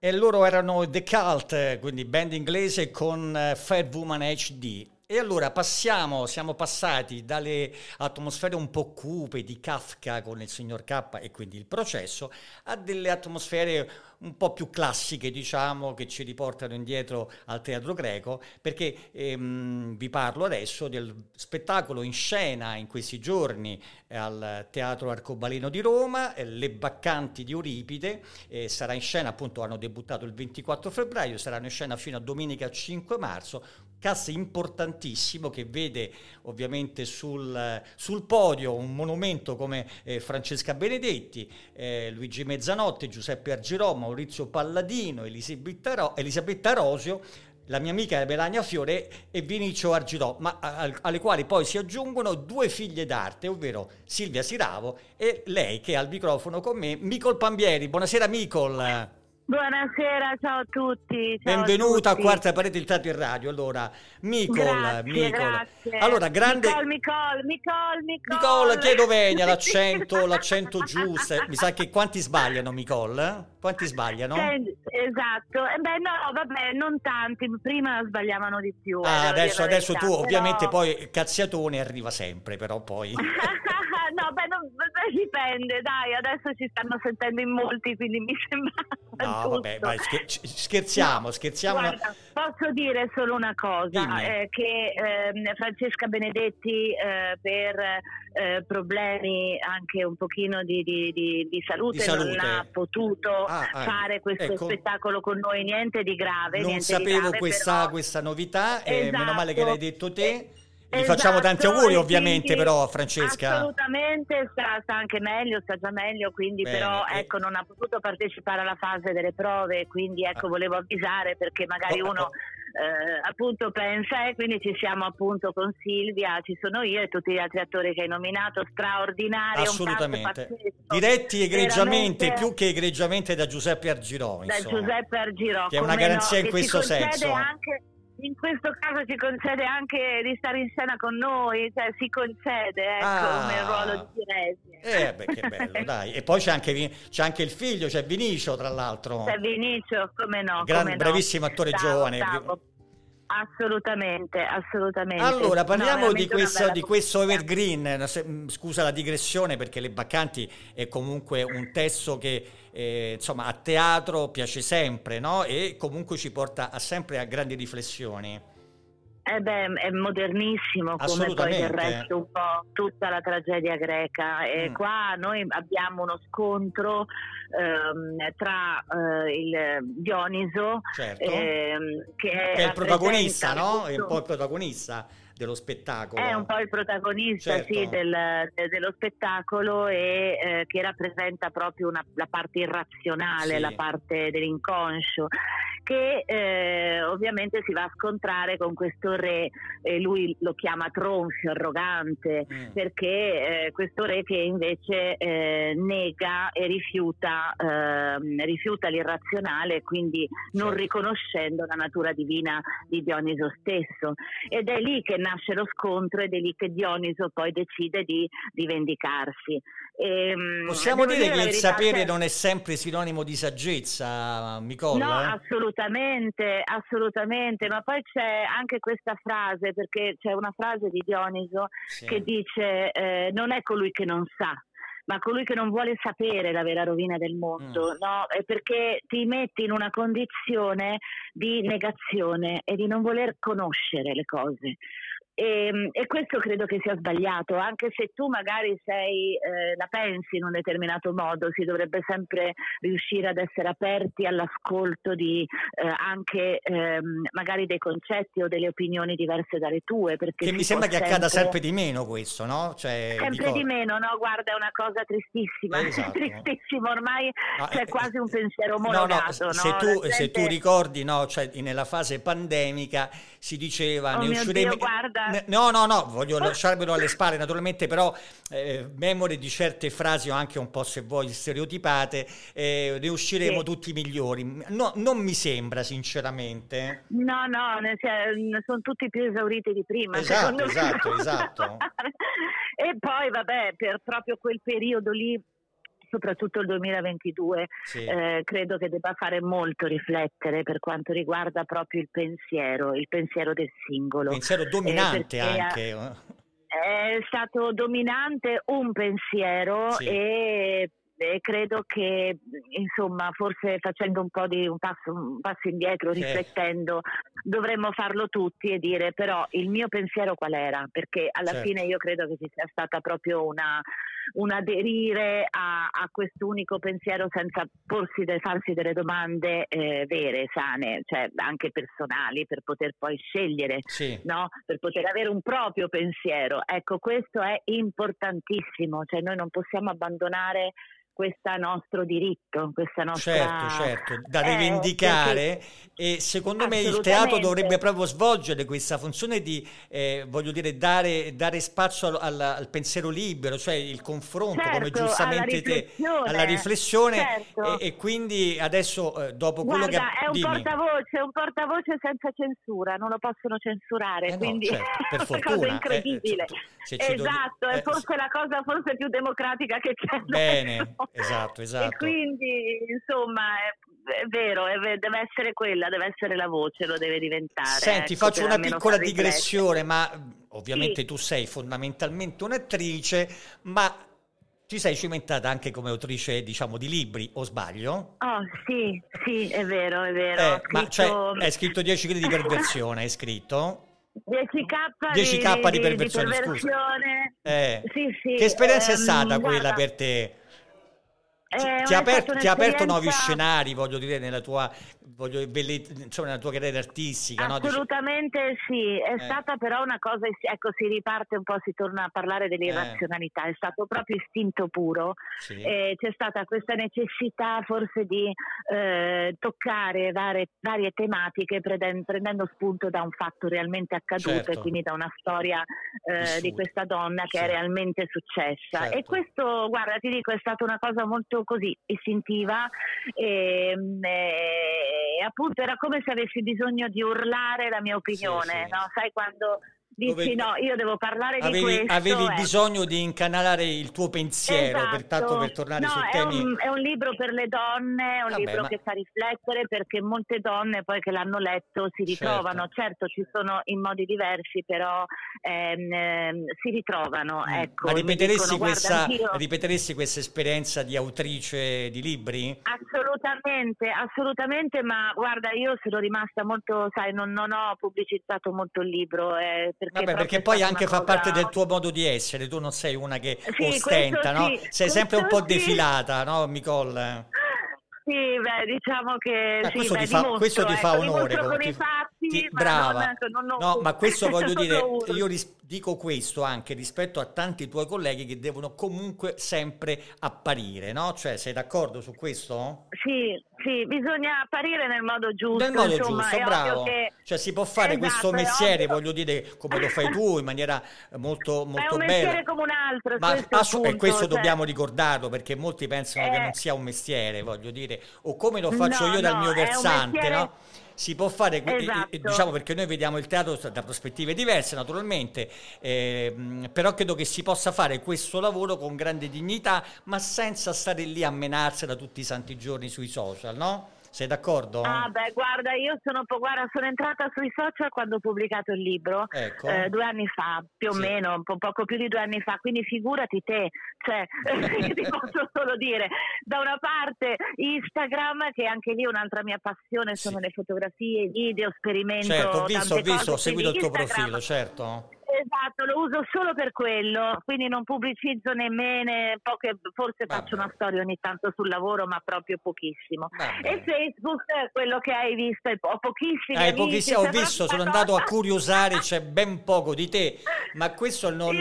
S3: E loro erano The Cult, quindi band inglese con Fat Woman HD. E allora siamo passati dalle atmosfere un po' cupe di Kafka con il signor K e quindi il processo, a delle atmosfere un po' più classiche, diciamo, che ci riportano indietro al teatro greco, perché vi parlo adesso del spettacolo in scena in questi giorni al Teatro Arcobaleno di Roma, Le Baccanti di Euripide, sarà in scena, appunto hanno debuttato il 24 febbraio, saranno in scena fino a domenica 5 marzo, cast importantissimo che vede ovviamente sul podio un monumento come Francesca Benedetti, Luigi Mezzanotte, Giuseppe Argirò, Maurizio Palladino, Elisabetta Rosio, la mia amica Melania Fiore e Vinicio Argirò, ma alle quali poi si aggiungono due figlie d'arte, ovvero Silvia Siravo e lei che è al microfono con me, Micol Pambieri. Buonasera Micol.
S7: Buonasera, ciao a tutti.
S3: Benvenuta a Quarta Parete del Teatro in Radio. Allora, Micol.
S7: Grazie.
S3: Allora, grande
S7: Micol,
S3: chiedo venia, l'accento giusto. Mi sa che quanti sbagliano, Micol? Quanti sbagliano?
S7: Esatto. No, vabbè, non tanti. Prima sbagliavano di più.
S3: Adesso tu ovviamente poi cazziatone arriva sempre, però poi
S7: dipende, dai, adesso ci stanno sentendo in molti, quindi mi sembra
S3: no, vabbè, vai, scherziamo.
S7: Guarda, posso dire solo una cosa, che Francesca Benedetti per problemi anche un pochino di salute non ha potuto fare questo spettacolo con noi, niente di grave.
S3: Non sapevo questa novità, meno male che l'hai detto te. Gli facciamo tanti auguri ovviamente, però Francesca.
S7: Assolutamente, sta anche meglio, sta già meglio, quindi bene, però ecco non ha potuto partecipare alla fase delle prove, quindi ecco volevo avvisare perché magari uno appunto pensa quindi ci siamo appunto con Silvia, ci sono io e tutti gli altri attori che hai nominato, straordinari.
S3: Assolutamente, diretti egregiamente, veramente, più che egregiamente da Giuseppe Argirò,
S7: da Giuseppe Argirò,
S3: che è una garanzia in questo senso.
S7: In questo caso ci concede anche di stare in scena con noi, cioè si concede come ruolo di Tiresi.
S3: Che bello, dai. E poi c'è anche il figlio, c'è Vinicio, tra l'altro.
S7: C'è Vinicio, come no.
S3: Bravissimo attore giovane.
S7: Bravo. Assolutamente.
S3: Allora, parliamo di questo evergreen. Scusa la digressione, perché Le Baccanti è comunque un testo che insomma a teatro piace sempre, no? E comunque ci porta sempre a grandi riflessioni.
S7: È modernissimo, come poi del resto un po' tutta la tragedia greca. E qua noi abbiamo uno scontro tra il Dioniso,
S3: certo,
S7: che
S3: è il protagonista, no? È un po' il protagonista dello spettacolo.
S7: È un po' il protagonista,
S3: certo,
S7: sì, dello spettacolo e che rappresenta proprio la parte irrazionale, sì, la parte dell'inconscio, che ovviamente si va a scontrare con questo re, lui lo chiama tronfio, arrogante, perché questo re che invece nega e rifiuta l'irrazionale, quindi non riconoscendo la natura divina di Dioniso stesso, ed è lì che nasce lo scontro ed è lì che Dioniso poi decide di vendicarsi.
S3: Possiamo dire che il sapere non è sempre sinonimo di saggezza, Micol?
S7: No, assolutamente, ma poi c'è anche questa frase, perché c'è una frase di Dioniso che dice non è colui che non sa, ma colui che non vuole sapere la vera rovina del mondo, no? Perché ti metti in una condizione di negazione e di non voler conoscere le cose. E questo credo che sia sbagliato, anche se tu magari la pensi in un determinato modo, si dovrebbe sempre riuscire ad essere aperti all'ascolto di anche magari dei concetti o delle opinioni diverse dalle tue, perché
S3: che mi sembra che accada sempre di meno questo, no?
S7: Sempre di meno, no? Guarda, è una cosa tristissima,
S3: esatto,
S7: tristissimo, ormai c'è quasi un pensiero omologato, no?
S3: Se tu ricordi, no, cioè nella fase pandemica si diceva ne usciremo. No, voglio lasciarmelo alle spalle naturalmente, però memore di certe frasi o anche un po', se vuoi, stereotipate, ne usciremo tutti migliori. No, non mi sembra, sinceramente.
S7: No, sono tutti più esauriti di prima.
S3: Esatto.
S7: E poi, vabbè, per proprio quel periodo lì soprattutto il 2022 credo che debba fare molto riflettere per quanto riguarda proprio il pensiero del singolo.
S3: Pensiero dominante anche.
S7: È stato dominante un pensiero e credo che, insomma, forse facendo un passo indietro, riflettendo, dovremmo farlo tutti e dire però il mio pensiero qual era? Perché alla fine io credo che ci sia stata proprio un aderire a questo unico pensiero senza farsi delle domande vere, sane, cioè anche personali, per poter poi scegliere, no? Per poter avere un proprio pensiero. Ecco, questo è importantissimo, cioè noi non possiamo abbandonare questo nostro diritto, questa nostra...
S3: Certo, da rivendicare, e secondo me il teatro dovrebbe proprio svolgere questa funzione di, voglio dire, dare spazio al pensiero libero, cioè il confronto, come giustamente alla riflessione, e quindi adesso dopo quello che...
S7: è un portavoce senza censura, non lo possono censurare, quindi
S3: per
S7: è una cosa incredibile. È forse la cosa più democratica che c'è.
S3: Bene. Esatto.
S7: E quindi, insomma, è vero, deve essere quella, deve essere la voce, lo deve diventare.
S3: Senti, faccio una piccola digressione, ma ovviamente tu sei fondamentalmente un'attrice, ma ti sei cimentata anche come autrice, diciamo, di libri, o sbaglio?
S7: Oh, sì, è vero.
S3: Hai scritto 10 kg di perversione, hai scritto?
S7: 10K
S3: di perversione, scusa.
S7: Sì.
S3: Che esperienza è stata quella per te? Ti ha aperto nuovi scenari, voglio dire, nella tua carriera artistica.
S7: Assolutamente sì, è stata però una cosa, ecco, si riparte un po', si torna a parlare dell'irrazionalità, è stato proprio istinto puro, c'è stata questa necessità forse di toccare varie tematiche prendendo spunto da un fatto realmente accaduto, e quindi da una storia di questa donna che è realmente successa, e questo, guarda, ti dico, è stata una cosa molto così istintiva, e appunto era come se avessi bisogno di urlare la mia opinione, no? Sai, quando dici no, io devo parlare di questo.
S3: Avevi bisogno di incanalare il tuo pensiero, per tornare sui temi.
S7: È un libro per le donne, è un libro che fa riflettere, perché molte donne poi che l'hanno letto si ritrovano, certo ci sono in modi diversi, però si ritrovano. Ecco,
S3: ma ripeteresti questa esperienza di autrice di libri?
S7: Assolutamente, ma guarda, io sono rimasta molto, sai, non ho pubblicizzato molto il libro, perché
S3: poi anche fa parte del tuo modo di essere, tu non sei una che ostenta, no? Sei sempre un po' defilata, no, Nicole?
S7: Sì, diciamo che
S3: questo ti fa onore
S7: con i fatti,
S3: brava. Ma questo voglio dire, io dico questo anche rispetto a tanti tuoi colleghi che devono comunque sempre apparire, no? Cioè, sei d'accordo su questo?
S7: Sì, bisogna apparire nel modo giusto.
S3: Nel modo giusto, bravo. Cioè, si può fare questo mestiere, voglio dire, come lo fai tu, in maniera molto bella. È un
S7: mestiere come un altro.
S3: E questo dobbiamo ricordarlo, perché molti pensano che non sia un mestiere, voglio dire, o come lo faccio io dal mio versante, no? Si può fare, diciamo, perché noi vediamo il teatro da prospettive diverse, naturalmente, però credo che si possa fare questo lavoro con grande dignità, ma senza stare lì a menarsela tutti i santi giorni sui social, no? Sei d'accordo?
S7: Guarda, io sono entrata sui social quando ho pubblicato il libro, 2 anni fa, più o meno, un poco più di 2 anni fa, quindi figurati te, cioè, ti posso solo dire, da una parte Instagram, che anche lì è un'altra mia passione, sono le fotografie, i video, sperimento.
S3: Certo, ho seguito il tuo profilo, certo.
S7: Esatto, lo uso solo per quello, quindi non pubblicizzo nemmeno, forse faccio una storia ogni tanto sul lavoro, ma proprio pochissimo. E Facebook, quello che hai visto, ho pochissimi amici.
S3: Ho visto, sono andato a curiosare, c'è ben poco di te, ma questo non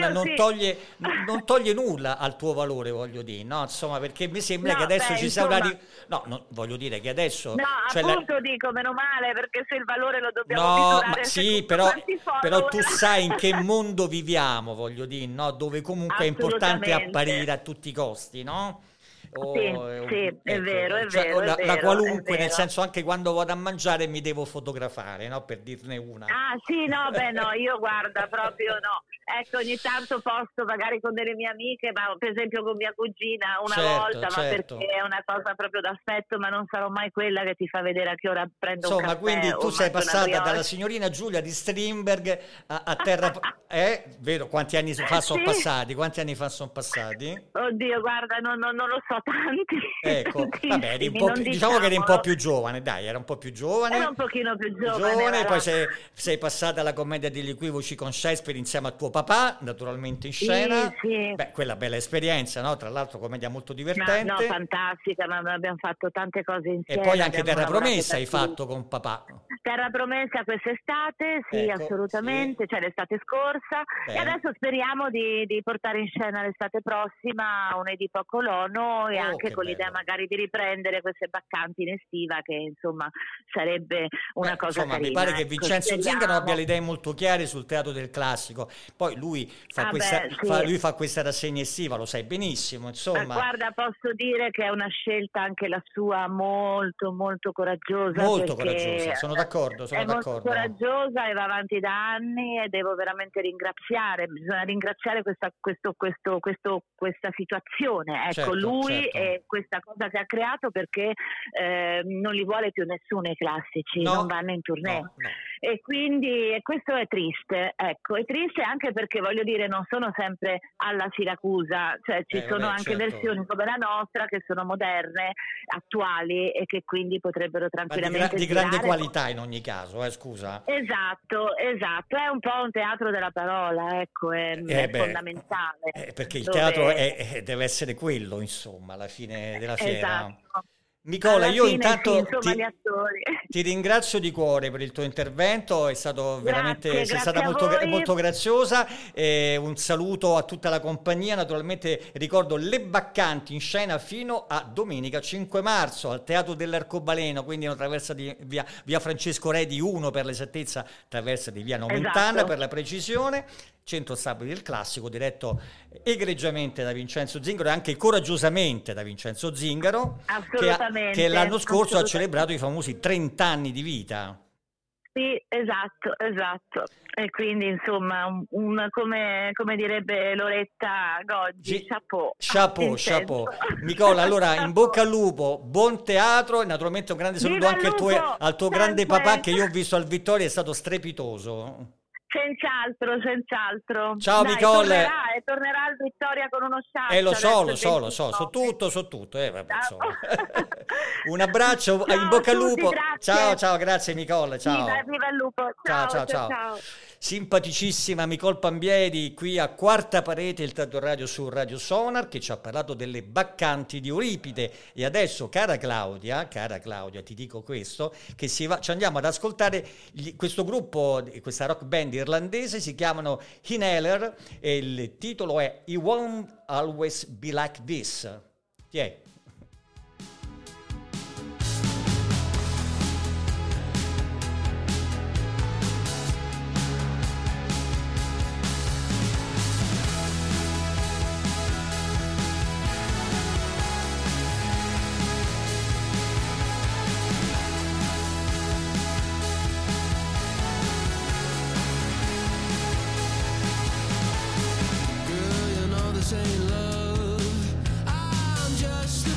S3: toglie nulla al tuo valore, voglio dire, no? Insomma, perché mi sembra che adesso ci sia una... voglio dire che adesso...
S7: dico, meno male, perché se il valore lo dobbiamo misurare...
S3: Sì, però tu sai in che mondo viviamo, voglio dire, no? Dove comunque è importante apparire a tutti i costi, no?
S7: è vero, è vero.
S3: La qualunque, nel senso, anche quando vado a mangiare mi devo fotografare, no? Per dirne una.
S7: Ah sì, no, io guarda, proprio no. Ecco, ogni tanto posto magari con delle mie amiche, ma per esempio con mia cugina volta, ma perché è una cosa proprio d'affetto, ma non sarò mai quella che ti fa vedere a che ora prendo un caffè.
S3: Insomma, quindi tu sei passata dalla signorina Giulia di Strindberg a terra... Vero, quanti anni fa sono passati? Quanti anni fa sono passati?
S7: Oddio, guarda, non lo so, tanti.
S3: Ecco, vabbè, diciamo che eri un po' più giovane, dai, era un po' più giovane.
S7: Era un pochino più giovane.
S3: Poi sei passata alla commedia degli equivoci con Shakespeare insieme a tuo papà, naturalmente in scena.
S7: Sì.
S3: Beh, quella bella esperienza, no? Tra l'altro commedia molto divertente.
S7: No, fantastica, ma abbiamo fatto tante cose insieme.
S3: E poi anche Terra Promessa hai fatto con papà.
S7: Terra Promessa quest'estate, sì, ecco, assolutamente, cioè l'estate scorsa. Bene. E adesso speriamo di portare in scena l'estate prossima un Edipo a Colono e anche con l'idea magari di riprendere queste baccanti in estiva, che insomma sarebbe una cosa carina.
S3: Mi pare che Vincenzo Zingaro abbia le idee molto chiare sul teatro del classico. Poi lui fa questa rassegna estiva, lo sai benissimo, insomma.
S7: Guarda, posso dire che è una scelta anche la sua molto molto coraggiosa.
S3: Molto coraggiosa, sono d'accordo.
S7: Molto coraggiosa e va avanti da anni e devo veramente bisogna ringraziare questa situazione, ecco, lui e questa cosa che ha creato, perché non li vuole più nessuno i classici, non vanno in tournée. No. E quindi questo è triste, ecco, è triste anche perché voglio dire non sono sempre alla Siracusa, cioè ci sono anche versioni come la nostra che sono moderne, attuali e che quindi potrebbero tranquillamente
S3: di grande qualità in ogni caso, scusa.
S7: Esatto, è un po' un teatro della parola, ecco, è fondamentale.
S3: Perché il teatro deve essere quello, insomma, alla fine della fiera.
S7: Esatto.
S3: Nicola, io intanto ti ringrazio di cuore per il tuo intervento, è stato veramente, sei stata molto graziosa, un saluto a tutta la compagnia, naturalmente ricordo Le Baccanti in scena fino a domenica 5 marzo al Teatro dell'Arcobaleno, quindi una traversa di via Francesco Redi 1 per l'esattezza, traversa di via Nomentana per la precisione. Centro Stabile del Classico, diretto egregiamente da Vincenzo Zingaro e anche coraggiosamente da Vincenzo Zingaro, che l'anno scorso ha celebrato i famosi 30 anni di vita.
S7: Sì, esatto. E quindi insomma, come direbbe Loretta Goggi,
S3: chapeau. Nicola, allora in bocca al lupo, buon teatro e naturalmente un grande saluto anche al tuo grande papà che io ho visto al Vittoria, è stato strepitoso.
S7: Senz'altro.
S3: Ciao Nicole.
S7: Tornerà al Vittoria con uno sciaccio.
S3: Lo so, so tutto. Un abbraccio, in bocca al lupo.
S7: Grazie.
S3: Ciao, grazie Nicole. Ciao.
S7: Viva il lupo. Ciao.
S3: Simpaticissima Nicole Pambieri qui a Quarta Parete, il Teatro Radio su Radio Sonar, che ci ha parlato delle Baccanti di Euripide. E adesso, cara Claudia, ti dico questo, che ci andiamo ad ascoltare questo gruppo, questa rock band irlandese, si chiamano Inhaler e il titolo è It Won't Always Be Like This. Chi è?
S8: Ain't love. I'm just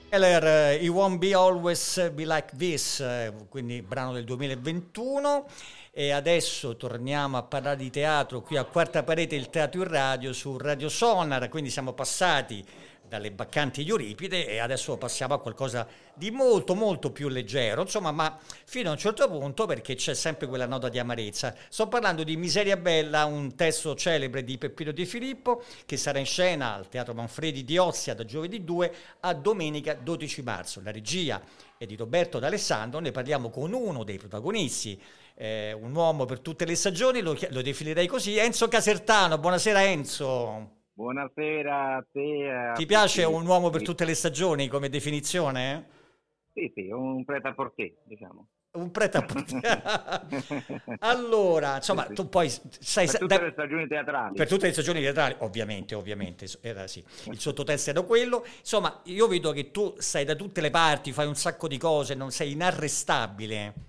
S3: Allora, It Won't Be Always Be Like This, quindi brano del 2021. E adesso torniamo a parlare di teatro qui a Quarta Parete, il teatro in radio su Radio Sonar, quindi siamo passati dalle Baccanti di Euripide e adesso passiamo a qualcosa di molto molto più leggero, insomma, ma fino a un certo punto, perché c'è sempre quella nota di amarezza. Sto parlando di Miseria Bella, un testo celebre di Peppino De Filippo che sarà in scena al Teatro Manfredi di Ostia da giovedì 2 a domenica 12 marzo. La regia è di Roberto D'Alessandro, ne parliamo con uno dei protagonisti, un uomo per tutte le stagioni, lo definirei così, Enzo Casertano. Buonasera Enzo.
S8: Buonasera a te.
S3: Ti piace un uomo per tutte le stagioni come definizione?
S8: Sì, un prêt-à-porter, diciamo.
S3: Un prêt-à-porter. Allora, insomma, sì. Tu poi sai...
S8: Per tutte le stagioni teatrali.
S3: Per tutte le stagioni teatrali, ovviamente, era sì. Il sottotesto era quello. Insomma, io vedo che tu stai da tutte le parti, fai un sacco di cose, non sei inarrestabile.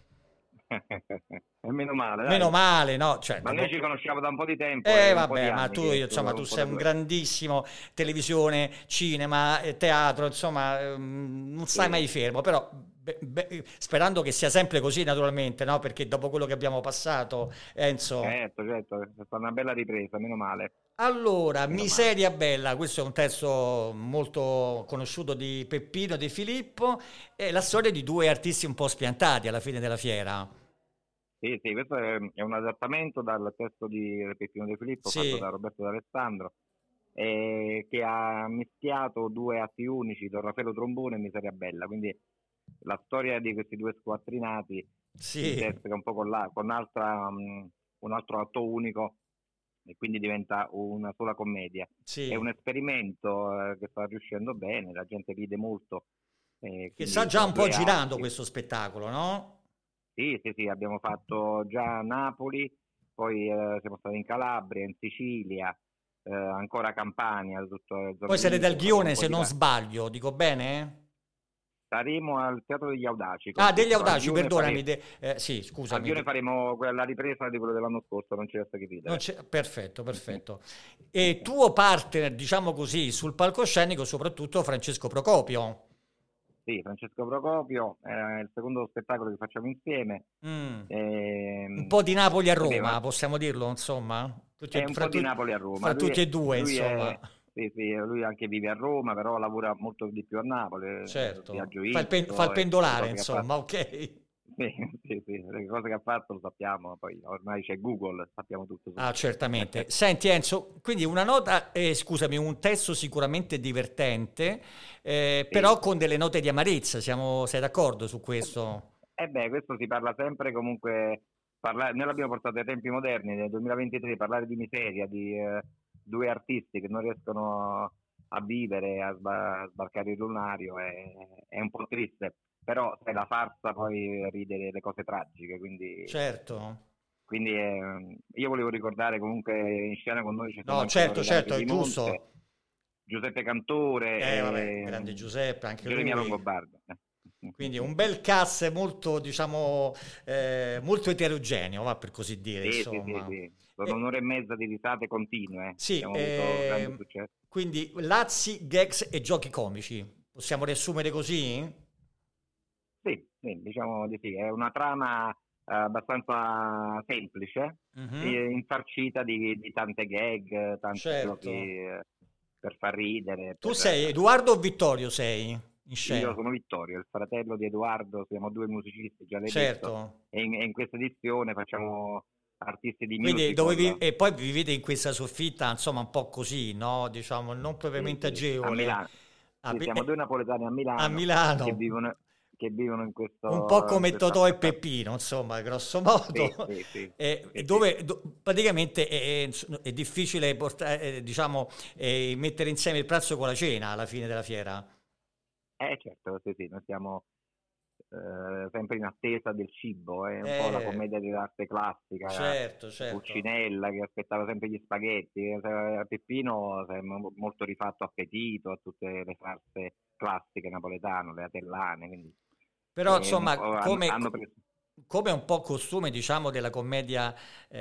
S8: E meno male, dai.
S3: Meno male, no? Cioè,
S8: ma noi ci conosciamo da un po' di tempo.
S3: Vabbè, ma tu sei un grandissimo televisione, cinema, teatro, insomma, non stai mai fermo, però sperando che sia sempre così, naturalmente, no? Perché dopo quello che abbiamo passato, Enzo...
S8: Certo, è stata una bella ripresa, meno male.
S3: Allora, Miseria Bella, questo è un testo molto conosciuto di Peppino De Filippo, è la storia di due artisti un po' spiantati alla fine della fiera.
S8: Sì, questo è un adattamento dal testo di Peppino De Filippo, fatto da Roberto D'Alessandro, che ha mischiato due atti unici, Don Raffaello Trombone e Miseria Bella, quindi la storia di questi due squattrinati si intersega un po' con un altro atto unico e quindi diventa una sola commedia. È un esperimento che sta riuscendo bene, la gente ride molto.
S3: Che sta già un po' girando questo spettacolo, no?
S8: Sì, abbiamo fatto già a Napoli, poi siamo stati in Calabria, in Sicilia, ancora a Campania.
S3: Poi sarete al Ghione, se non sbaglio, dico bene?
S8: Saremo al Teatro degli Audaci.
S3: Degli Audaci, perdonami. Sì, scusami.
S8: Al Ghione faremo la ripresa di quello dell'anno scorso, non ci resta che ridere.
S3: Perfetto. E tuo partner, diciamo così, sul palcoscenico, soprattutto Francesco Procopio.
S8: Sì, Francesco Procopio, è il secondo spettacolo che facciamo insieme.
S3: Un po' di Napoli a Roma, possiamo dirlo, insomma?
S8: Un po' di Napoli a Roma.
S3: Fra tutti e due, insomma.
S8: Sì, lui anche vive a Roma, però lavora molto di più a Napoli.
S3: Certo, fa il pendolare, insomma, ok.
S8: Sì, le cose che ha fatto lo sappiamo, poi ormai c'è Google, sappiamo tutto.
S3: Certamente. Senti Enzo, quindi una nota, un testo sicuramente divertente, però con delle note di amarezza, sei d'accordo su questo?
S8: Questo si parla sempre comunque, noi l'abbiamo portato ai tempi moderni, nel 2023, parlare di miseria, di due artisti che non riescono a vivere, a sbarcare il lunario, è un po' triste. Però se la farsa poi ride le cose tragiche, quindi...
S3: Certo.
S8: Quindi io volevo ricordare comunque in scena con noi...
S3: certo, è giusto.
S8: Giuseppe Cantore.
S3: Grande Giuseppe, anche
S8: Geremia
S3: lui.
S8: Longobardo.
S3: Quindi un bel cast molto, diciamo, molto eterogeneo, va per così dire, insomma.
S8: Sì. Sono un'ora e mezza di risate continue.
S3: Sì,
S8: abbiamo avuto grande successo.
S3: Quindi lazzi, gags e giochi comici. Possiamo riassumere così?
S8: Sì, diciamo di sì. È una trama abbastanza semplice, infarcita di tante gag, tanti giochi per far ridere.
S3: Tu sei Edoardo o Vittorio sei in scena?
S8: Io sono Vittorio, il fratello di Edoardo, siamo due musicisti, già l'hai detto. E in questa edizione facciamo artisti di musical.
S3: E poi vivete in questa soffitta, insomma, un po' così, no? Diciamo, non propriamente agevole.
S8: A Milano. Siamo due napoletani a Milano.
S3: A Milano.
S8: Che vivono in questo...
S3: Un po' come Totò e Peppino, insomma, grosso modo.
S8: Sì.
S3: Dove praticamente è difficile portare, mettere insieme il pranzo con la cena alla fine della fiera.
S8: Certo, sì. Noi siamo sempre in attesa del cibo, è un po' la commedia dell'arte classica.
S3: Certo.
S8: Pulcinella che aspettava sempre gli spaghetti. Peppino è molto rifatto Appetito, a tutte le farse classiche napoletane, le atellane, quindi...
S3: Però insomma, come un po' costume, diciamo, della commedia,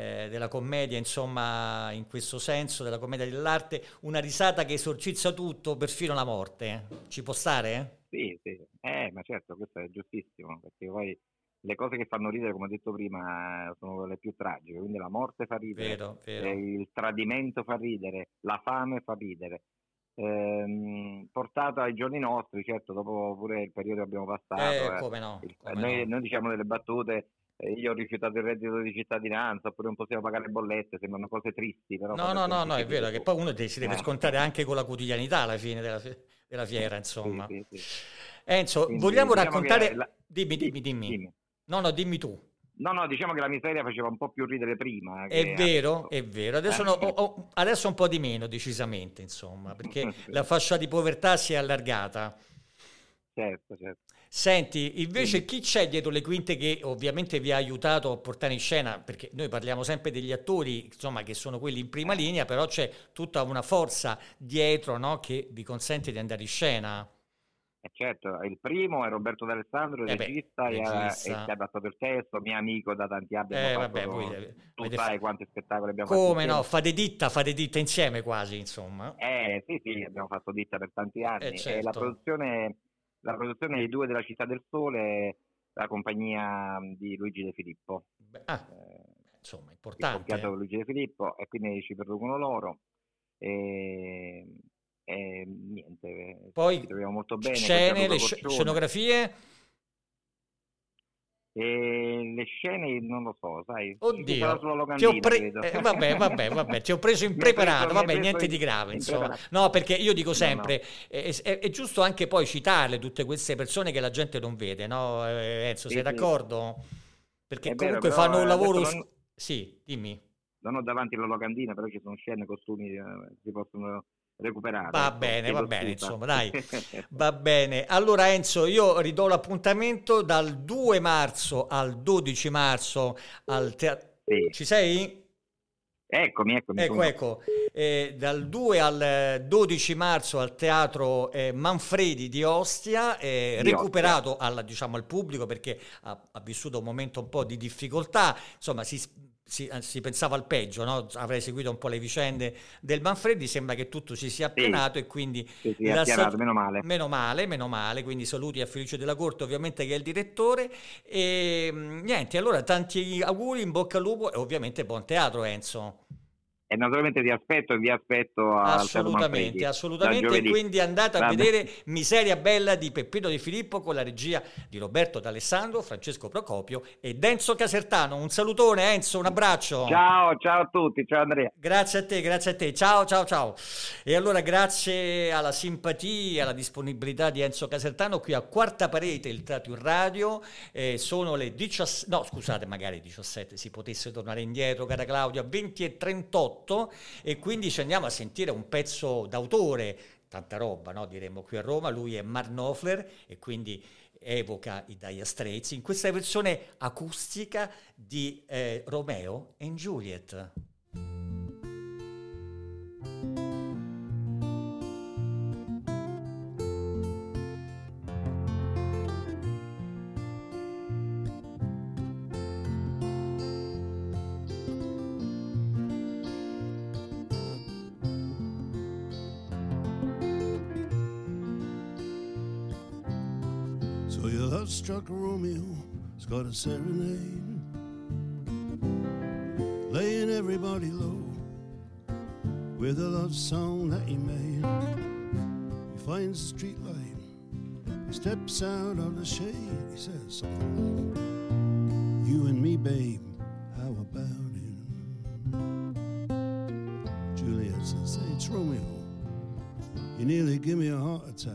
S3: insomma, in questo senso, della commedia dell'arte, una risata che esorcizza tutto, perfino la morte. Ci può stare?
S8: Sì, ma certo, questo è giustissimo, perché poi le cose che fanno ridere, come ho detto prima, sono le più tragiche, quindi la morte fa ridere,
S3: vero.
S8: Il tradimento fa ridere, la fame fa ridere. Portato ai giorni nostri, certo, dopo pure il periodo che abbiamo passato,
S3: come no.
S8: Noi diciamo delle battute, io ho rifiutato il reddito di cittadinanza, oppure non possiamo pagare le bollette, sembrano cose tristi, però
S3: no, è vero che poi uno si deve scontrare anche con la quotidianità alla fine della fiera, insomma.
S8: Sì.
S3: Enzo,
S8: quindi,
S3: vogliamo
S8: diciamo
S3: raccontare... Dimmi. No, dimmi tu.
S8: No, diciamo che la miseria faceva un po' più ridere prima.
S3: È vero. Adesso un po' di meno, decisamente, insomma, perché la fascia di povertà si è allargata.
S8: Certo.
S3: Senti, invece chi c'è dietro le quinte che ovviamente vi ha aiutato a portare in scena? Perché noi parliamo sempre degli attori, insomma, che sono quelli in prima linea, però c'è tutta una forza dietro, no, che vi consente di andare in scena.
S8: Certo, il primo è Roberto D'Alessandro, regista, che ha adattato il testo, mio amico da tanti anni. Tu sai quanti spettacoli abbiamo fatto.
S3: Come no, fate ditta insieme quasi, insomma.
S8: Sì, abbiamo fatto ditta per tanti anni.
S3: Certo.
S8: E la produzione dei Due della Città del Sole, la compagnia di Luigi De Filippo.
S3: Insomma, importante.
S8: Il Luigi De Filippo, e quindi ci producono loro. E niente,
S3: poi
S8: ci troviamo molto bene.
S3: Scene, le scenografie?
S8: Le scene non lo so, sai.
S3: Oddio, vabbè, ti ho preso impreparato, niente di grave, insomma. No, perché io dico sempre, è giusto anche poi citarle tutte queste persone che la gente non vede, no? Enzo, sei d'accordo? Perché comunque fanno un lavoro... Sì, dimmi.
S8: Non ho davanti la locandina, però ci sono scene, costumi, si possono... recuperare.
S3: Va bene, insomma, dai. Va bene. Allora Enzo, io ridò l'appuntamento dal 2 marzo al 12 marzo al teatro.
S8: Sì.
S3: Ci sei?
S8: Eccomi.
S3: Ecco. Dal 2 al 12 marzo al teatro Manfredi di Ostia, recuperato al pubblico perché ha vissuto un momento un po' di difficoltà, insomma si pensava al peggio, no? Avrei seguito un po' le vicende del Manfredi, sembra che tutto si sia appianato e quindi meno male, quindi saluti a Felice della Corte ovviamente, che è il direttore, e niente, allora tanti auguri, in bocca al lupo e ovviamente buon teatro, Enzo.
S8: E naturalmente vi aspetto
S3: assolutamente, quindi andate a vedere Miseria Bella di Peppino De Filippo con la regia di Roberto D'Alessandro, Francesco Procopio e Enzo Casertano. Un salutone Enzo, un abbraccio.
S8: Ciao a tutti, ciao Andrea.
S3: Grazie a te, ciao. E allora grazie alla simpatia, alla disponibilità di Enzo Casertano qui a Quarta Parete, il Teatro in Radio, sono le 17, si potesse tornare indietro, cara Claudia, 20:38. E quindi ci andiamo a sentire un pezzo d'autore, tanta roba, no? Diremmo qui a Roma. Lui è Mark Knopfler e quindi evoca i Dire Straits in questa versione acustica di Romeo and Juliet.
S9: Struck Romeo's got a serenade, laying everybody low with a love song that he made. He finds a street light, he steps out of the shade, he says something like, you and me, babe, how about it? Juliet says, hey, it's Romeo, you nearly give me a heart attack.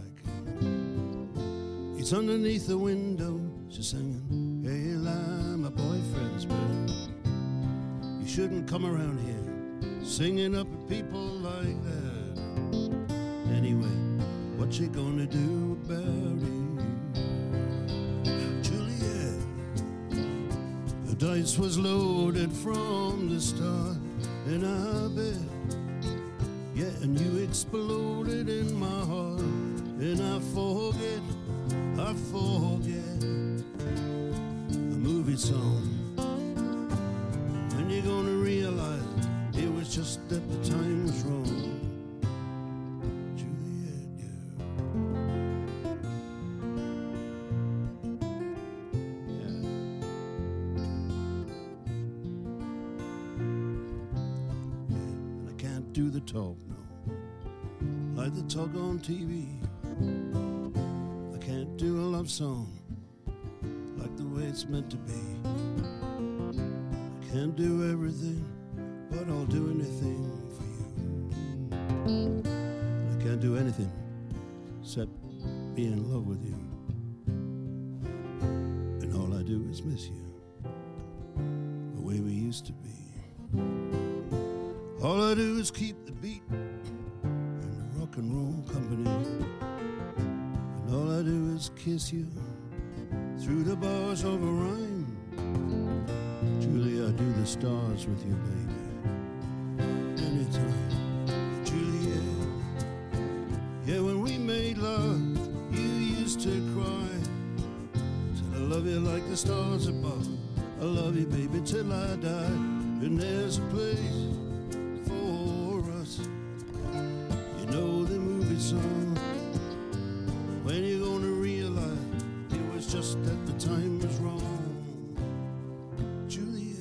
S9: It's underneath the window, she's singing, hey, lie, my boyfriend's bed. You shouldn't come around here singing up at people like that. Anyway, what you gonna do about it? Juliet, the dice was loaded from the start, and I bet, yeah, and you exploded in my heart, and I forget a movie song. When you're gonna realize it was just that the time was wrong. Juliet, yeah. do the talk, no, like the talk on TV. I can't do a love song like the way it's meant to be. I can't do everything, but I'll do anything for you. I can't do anything except be in love with you. And all I do is miss you, the way we used to be. All I do is keep the beat in the rock and roll company. And all I do is kiss you through the bars of a rhyme. Julie, I do the stars with you, baby, anytime. Juliet, yeah, when we made love, you used to cry. Said I love you like the stars above. I love you, baby, till I die. And there's a place for us. You know the movie song. When you're gonna realize it was just that the time was wrong. Juliet.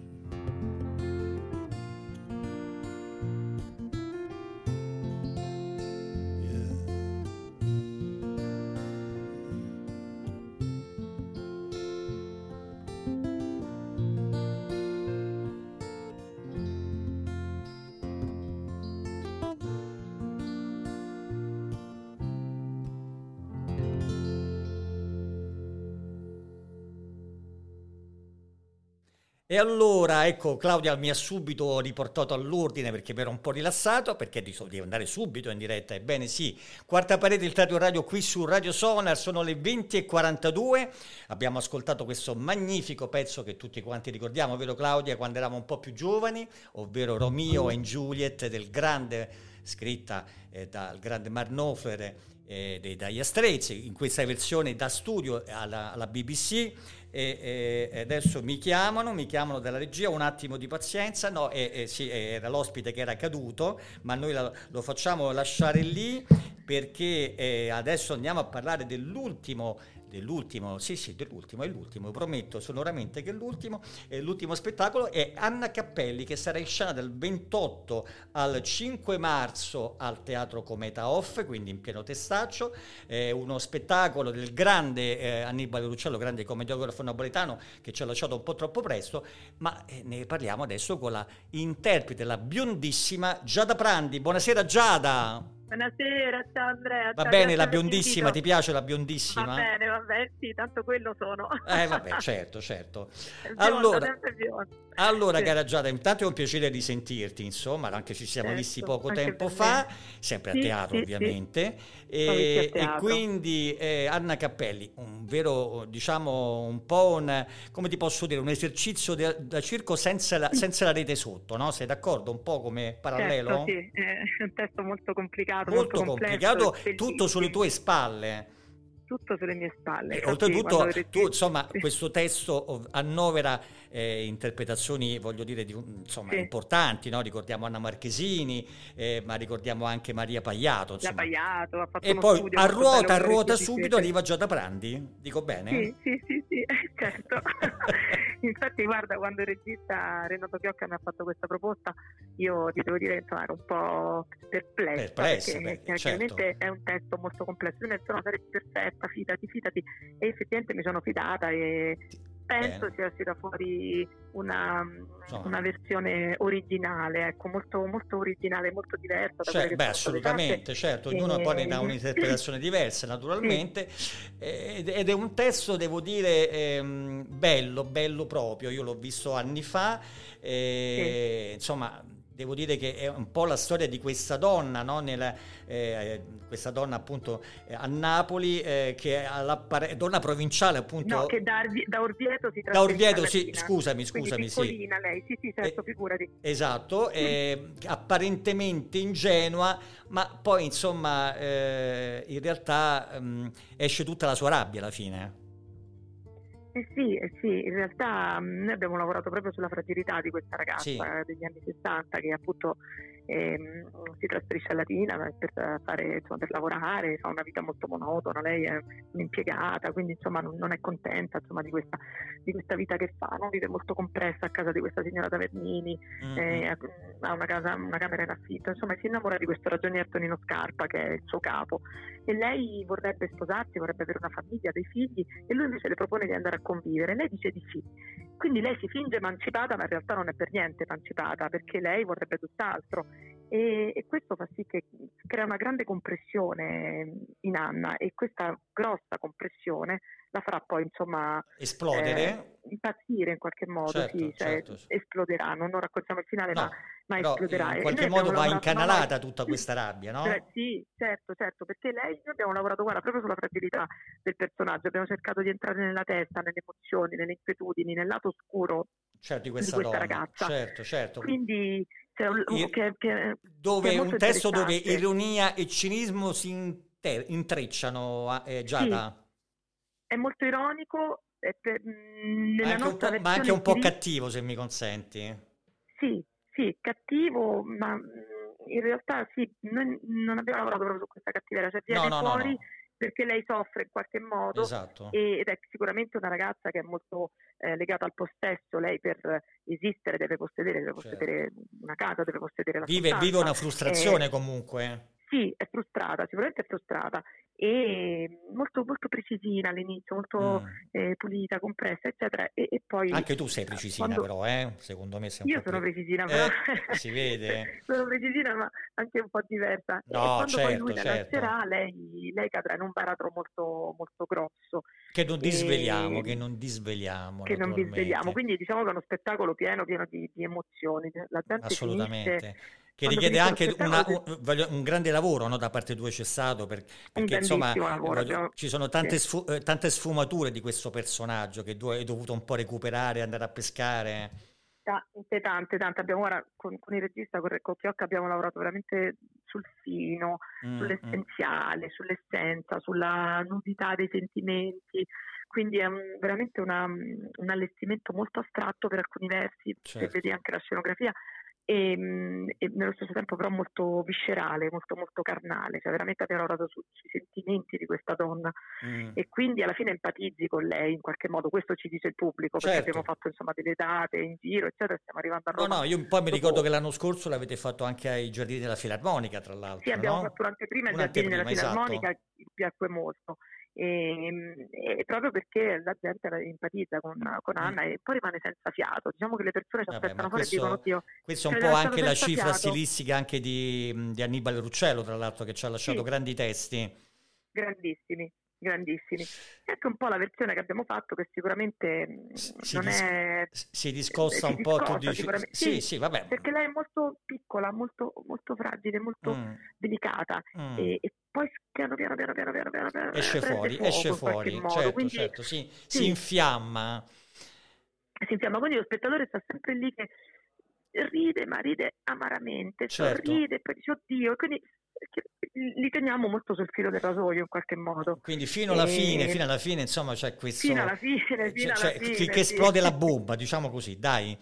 S3: E allora, ecco, Claudia mi ha subito riportato all'ordine perché mi ero un po' rilassato, perché devo andare subito in diretta. Ebbene sì, Quarta Parete, il Teatro Radio qui su Radio Sonar, sono le 20:42, abbiamo ascoltato questo magnifico pezzo che tutti quanti ricordiamo, vero Claudia, quando eravamo un po' più giovani, ovvero Romeo and Juliet, del grande, scritta dal grande Mark Knopfler dagli Straits, in questa versione da studio alla BBC. E adesso mi chiamano dalla regia, un attimo di pazienza, no, sì, era l'ospite che era caduto, ma noi lo facciamo lasciare lì perché adesso andiamo a parlare dell'ultimo, è l'ultimo, prometto sonoramente che è l'ultimo spettacolo, è Anna Cappelli, che sarà in scena dal 28 al 5 marzo al Teatro Cometa Off, quindi in pieno testaccio, è uno spettacolo del grande Annibale Ruccello, grande commediografo napoletano, che ci ha lasciato un po' troppo presto, ma ne parliamo adesso con la interprete, la biondissima Giada Prandi. Buonasera Giada!
S10: Buonasera, ciao Andrea.
S3: Va bene la biondissima, ti piace la biondissima?
S10: Va bene, sì, tanto quello sono.
S3: Vabbè, certo.
S10: Bionda,
S3: Allora,
S10: sì.
S3: Cara Giada, intanto è un piacere di sentirti, insomma, anche ci siamo visti poco tempo fa, sempre a teatro ovviamente, e quindi Anna Cappelli, un vero, diciamo, un po' come ti posso dire, un esercizio da circo senza la rete sotto, no? Sei d'accordo? Un po' come parallelo?
S10: Certo, sì, è un testo molto complicato,
S3: molto complicato, tutto sulle tue spalle.
S10: Tutto sulle mie spalle.
S3: Oltretutto, tu, insomma, questo testo annovera interpretazioni, voglio dire, importanti, no? Ricordiamo Anna Marchesini, ma ricordiamo anche Maria Paiato.
S10: La Paiato ha fatto
S3: e poi a ruota subito arriva Giada Prandi, dico bene?
S10: Sì, certo. Infatti, guarda, quando il regista Renato Chiocca mi ha fatto questa proposta, io ti devo dire, insomma, ero un po' perplessa perché chiaramente è un testo molto complesso. Io mi sono sarebbe perfetta, fidati, e effettivamente mi sono fidata e penso sia uscita fuori una versione originale, ecco, molto, molto originale, molto diversa da quelle che
S3: assolutamente, certo, ognuno poi ne dà un'interpretazione diversa naturalmente, ed è un testo, devo dire, bello proprio. Io l'ho visto anni fa, insomma, devo dire che è un po' la storia di questa donna, no? Questa donna appunto a Napoli, che è donna provinciale appunto.
S10: No, che da Orvieto si trasferisce
S3: da Orvieto, sì,
S10: Latina.
S3: scusami,
S10: piccolina lei, sì, certo, figurati.
S3: Esatto, apparentemente ingenua, ma poi insomma in realtà esce tutta la sua rabbia alla fine.
S10: Sì, in realtà noi abbiamo lavorato proprio sulla fragilità di questa ragazza degli anni 60, che appunto si trasferisce a Latina per fare, insomma, per lavorare, fa una vita molto monotona, lei è un'impiegata, quindi insomma non è contenta, insomma, di questa vita che fa, no? Vive molto compressa a casa di questa signora Tavernini, ha una camera in affitto, insomma si innamora di questo ragionier Tonino Scarpa che è il suo capo, e lei vorrebbe sposarsi, vorrebbe avere una famiglia, dei figli, e lui invece le propone di andare a convivere, lei dice di sì. Quindi lei si finge emancipata, ma in realtà non è per niente emancipata, perché lei vorrebbe tutt'altro, e questo fa sì che crea una grande compressione in Anna, e questa grossa compressione la farà poi, insomma,
S3: esplodere,
S10: impazzire in qualche modo,
S3: certo,
S10: sì, cioè,
S3: certo.
S10: Esploderà, non raccontiamo il finale,
S3: no,
S10: ma esploderà.
S3: In qualche modo va incanalata tutta questa rabbia, no?
S10: Sì, certo, perché noi abbiamo lavorato, guarda, proprio sulla fragilità del personaggio, abbiamo cercato di entrare nella testa, nelle emozioni, nelle inquietudini, nel lato oscuro
S3: di questa
S10: donna, ragazza.
S3: Certo.
S10: Quindi un
S3: testo dove ironia e cinismo si intrecciano, Giada.
S10: Sì. È molto ironico,
S3: ma anche un po' cattivo, se mi consenti.
S10: Sì, cattivo, ma in realtà sì, noi non abbiamo lavorato proprio su questa cattiveria, cioè viene fuori. No. Perché lei soffre in qualche modo,
S3: esatto.
S10: Ed è sicuramente una ragazza che è molto legata al possesso. Lei per esistere deve possedere una casa, deve possedere la
S3: vive una frustrazione comunque.
S10: Sì, è frustrata, sicuramente è frustrata, e molto, molto precisina all'inizio, molto pulita, compressa, eccetera, e poi...
S3: Anche tu sei precisina però, secondo me sei un
S10: io
S3: po'
S10: sono precisina, però...
S3: si vede.
S10: Sono precisina, ma anche un po' diversa.
S3: No,
S10: e quando
S3: certo,
S10: poi lui la lascerà, lei cadrà in un baratro molto, molto grosso.
S3: Che non disveliamo. Che non disveliamo,
S10: quindi diciamo che è uno spettacolo pieno di emozioni. La gente
S3: assolutamente.
S10: Finisce...
S3: Che richiede anche un grande lavoro, no, da parte tua c'è stato, perché insomma ci sono tante sfumature di questo personaggio che tu hai dovuto un po' recuperare, andare a pescare.
S10: Tante. Abbiamo ora con il regista, con Chiocca, abbiamo lavorato veramente sul fino, sull'essenziale, sull'essenza, sulla nudità dei sentimenti. Quindi è veramente un allestimento molto astratto per alcuni versi, se vedi anche la scenografia. E nello stesso tempo però molto viscerale, molto molto carnale, cioè veramente abbiamo lavorato sui sentimenti di questa donna, e quindi alla fine empatizzi con lei in qualche modo, questo ci dice il pubblico, perché abbiamo fatto insomma delle date in giro, eccetera, stiamo arrivando a Roma.
S3: No, io poi mi ricordo che l'anno scorso l'avete fatto anche ai Giardini della Filarmonica, tra l'altro.
S10: Sì, abbiamo fatto un'anteprima ai Giardini della Filarmonica, esatto. Piacque molto. E proprio perché la gente empatizza con Anna e poi rimane senza fiato, diciamo che le persone ci aspettano fuori e dicono oddio,
S3: questo è un po' anche la cifra stilistica anche di Annibale Ruccello, tra l'altro, che ci ha lasciato grandi testi,
S10: grandissimi, è anche un po' la versione che abbiamo fatto, che sicuramente
S3: si discosta un po', tu dici. Sì, vabbè,
S10: perché lei è molto piccola, molto, molto fragile, molto delicata, e poi piano
S3: esce fuori, certo, si infiamma,
S10: quindi lo spettatore sta sempre lì che ride, ma ride amaramente, sorride, poi dice oddio, quindi li teniamo molto sul filo del rasoio in qualche modo.
S3: Quindi fino alla fine, insomma, c'è questo...
S10: Fino alla fine,
S3: che esplode la bomba, diciamo così, dai.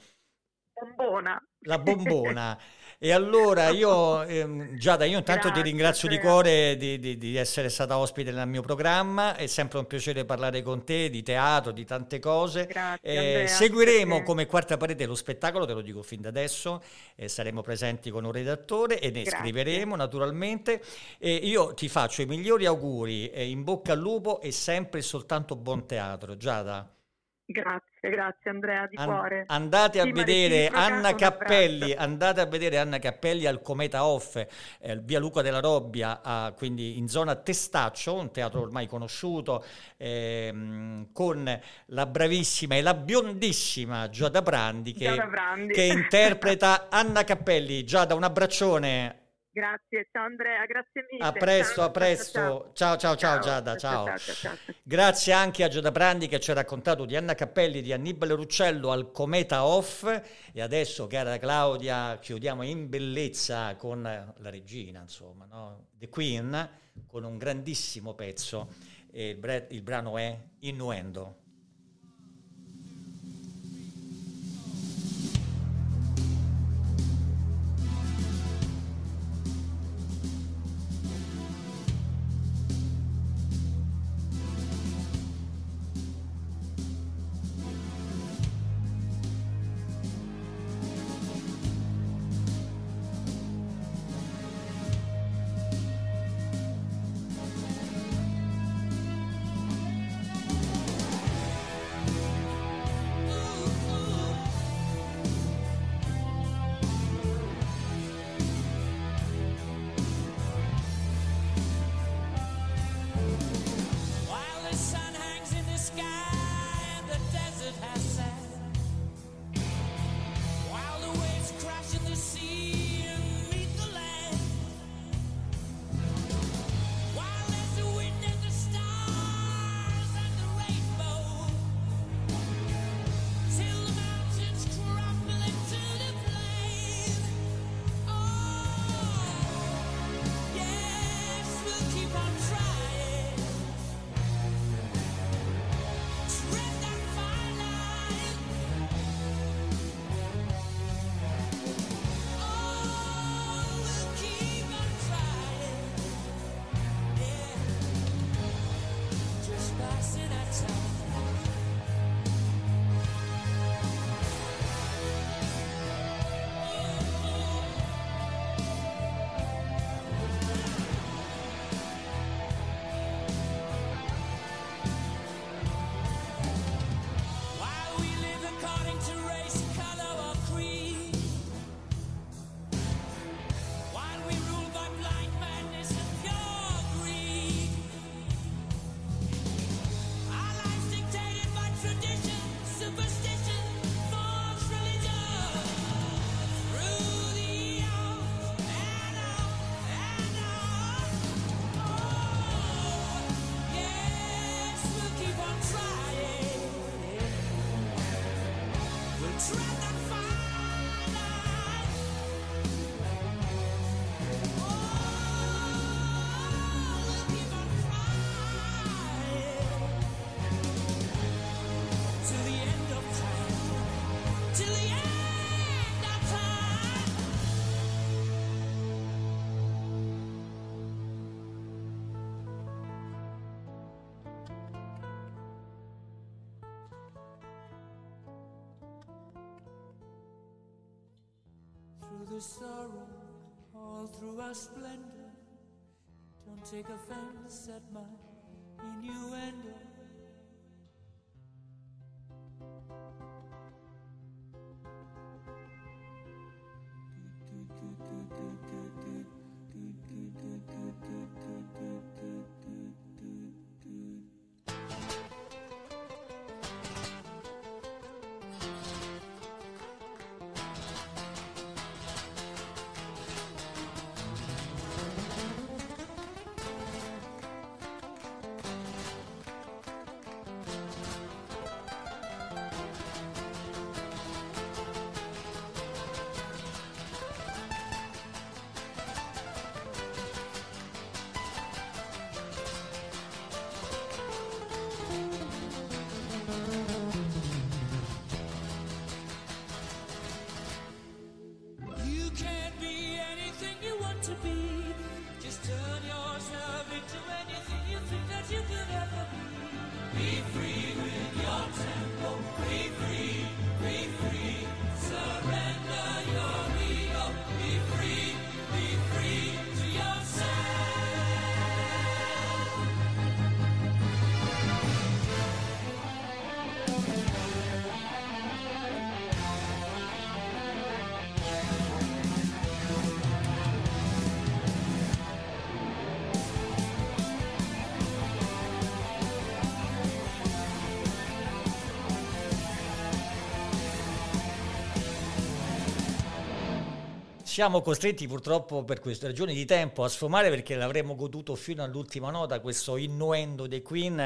S10: La
S3: bombona. E allora io, Giada, intanto ti ringrazio di cuore di essere stata ospite nel mio programma, è sempre un piacere parlare con te di teatro, di tante cose.
S10: Grazie, Andrea,
S3: seguiremo come Quarta Parete lo spettacolo, te lo dico fin da adesso, saremo presenti con un redattore e ne scriveremo naturalmente, e io ti faccio i migliori auguri, in bocca al lupo e sempre e soltanto buon teatro, Giada.
S10: Grazie Andrea, di cuore.
S3: Andate a vedere Anna Cappelli, al Cometa Off, via Luca della Robbia, quindi in zona Testaccio, un teatro ormai conosciuto, con la bravissima e la biondissima Giada Brandi che interpreta Anna Cappelli. Giada, un abbraccione.
S10: Grazie, ciao Andrea, grazie mille.
S3: A presto. Ciao Giada, ciao. Grazie anche a Giada Brandi che ci ha raccontato di Anna Cappelli, di Annibale Ruccello al Cometa Off, e adesso, cara Claudia, chiudiamo in bellezza con la regina, insomma, no? The Queen, con un grandissimo pezzo, e il brano è Innuendo.
S2: through the sorrow, all through our splendor. Don't take offense at my innuendo.
S3: Siamo costretti purtroppo per queste ragioni di tempo a sfumare, perché l'avremmo goduto fino all'ultima nota questo innuendo dei Queen,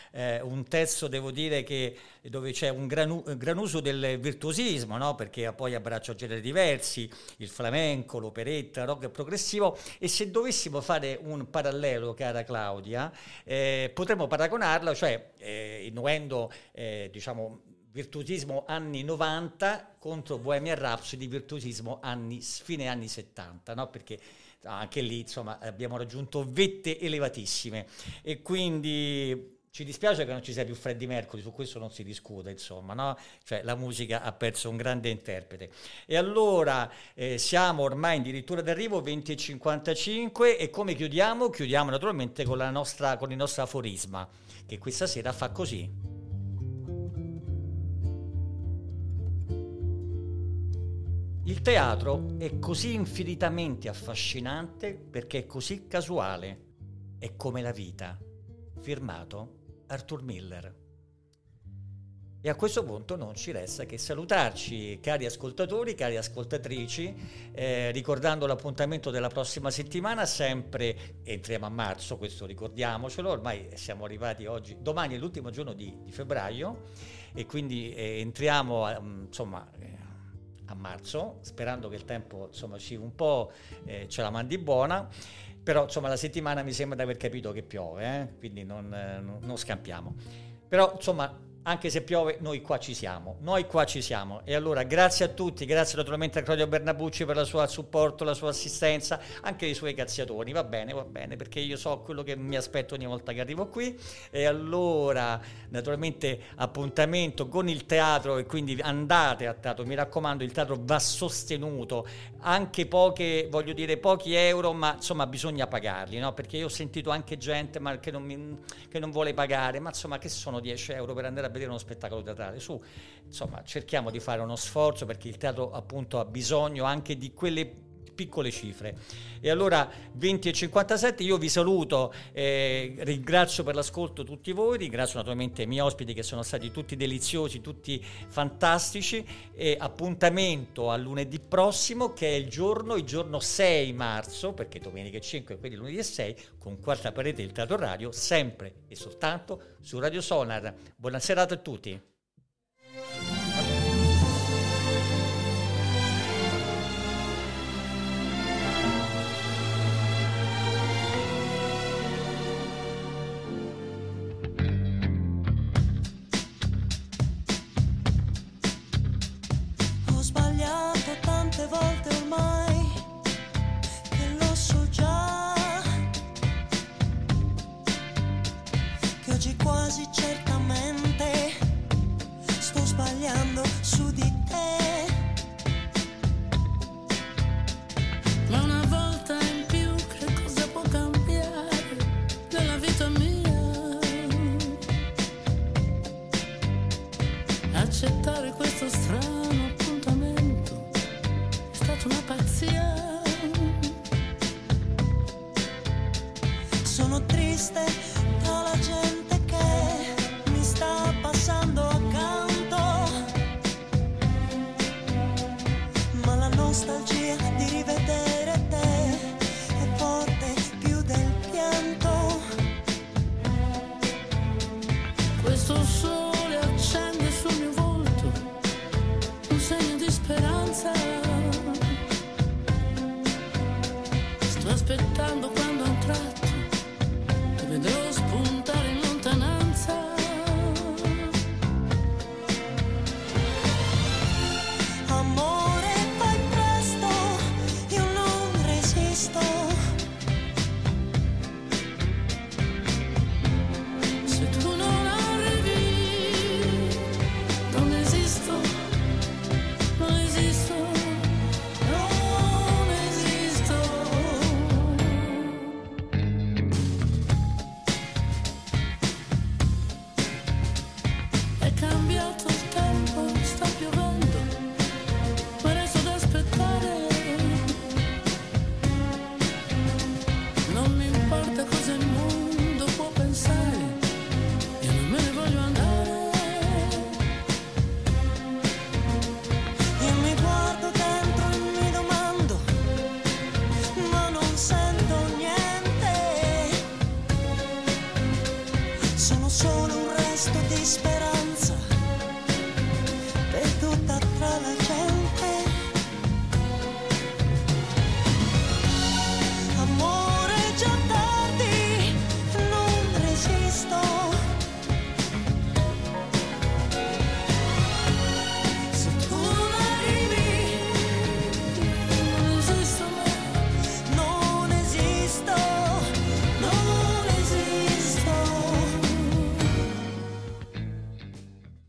S3: un testo devo dire che dove c'è un gran uso del virtuosismo, no? Perché poi abbraccia generi diversi, il flamenco, l'operetta, il rock progressivo, e se dovessimo fare un parallelo, cara Claudia, potremmo paragonarlo, cioè innuendo diciamo virtuosismo anni 90 contro Bohemian Rhapsody virtuosismo fine anni 70, no? Perché anche lì insomma abbiamo raggiunto vette elevatissime, e quindi ci dispiace che non ci sia più Freddie Mercury, su questo non si discute, insomma, no? Cioè la musica ha perso un grande interprete. E allora siamo ormai addirittura d'arrivo, 20:55, e come chiudiamo? Chiudiamo naturalmente con il nostro aforisma, che questa sera fa così. Il teatro è così infinitamente affascinante perché è così casuale, è come la vita. Firmato Arthur Miller. E a questo punto non ci resta che salutarci, cari ascoltatori, cari ascoltatrici, ricordando l'appuntamento della prossima settimana, sempre entriamo a marzo, questo ricordiamocelo, ormai siamo arrivati oggi, domani è l'ultimo giorno di febbraio, e quindi entriamo a marzo, sperando che il tempo insomma ci un po' ce la mandi buona, però insomma la settimana mi sembra di aver capito che piove, quindi non scampiamo, però insomma anche se piove noi qua ci siamo, e allora grazie a tutti, grazie naturalmente a Claudio Bernabucci per il suo supporto, la sua assistenza, anche i suoi cazziatoni, va bene, perché io so quello che mi aspetto ogni volta che arrivo qui. E allora naturalmente appuntamento con il teatro, e quindi andate a teatro, mi raccomando, il teatro va sostenuto, anche pochi euro, ma insomma bisogna pagarli, no? Perché io ho sentito anche gente che non vuole pagare, ma insomma che sono 10 euro per andare a vedere uno spettacolo teatrale? Su, insomma, cerchiamo di fare uno sforzo, perché il teatro appunto ha bisogno anche di quelle piccole cifre. E allora 20:57 io vi saluto, ringrazio per l'ascolto tutti voi, ringrazio naturalmente i miei ospiti che sono stati tutti deliziosi, tutti fantastici, e appuntamento a lunedì prossimo, che è il giorno 6 marzo, perché domenica è 5 e quindi lunedì è 6, con Quarta Parete del Teatro Radio, sempre e soltanto su Radio Sonar. Buona serata a tutti.
S1: Volte ormai che lo so già, che oggi quasi certamente
S2: Accettare questo strano appuntamento è stata una pazzia.
S1: Sono triste tra la gente che mi sta passando accanto, ma la nostalgia di rivedere te è forte più del pianto.
S2: Questo sole accende sul mio volto un segno di speranza. Sto aspettando quando a un tratto ti vedrò spuntare in lontananza.
S1: Amore, fai presto, io non resisto.
S2: Se tu non arrivi, non esisto, non esisto, non esisto. È cambiato il tempo, sta piovendo, ma resto ad aspettare. Non mi importa cosa il mondo può pensare, io non me ne voglio andare.
S1: Io mi guardo dentro e mi domando, ma non sento niente. Sono solo un resto di speranza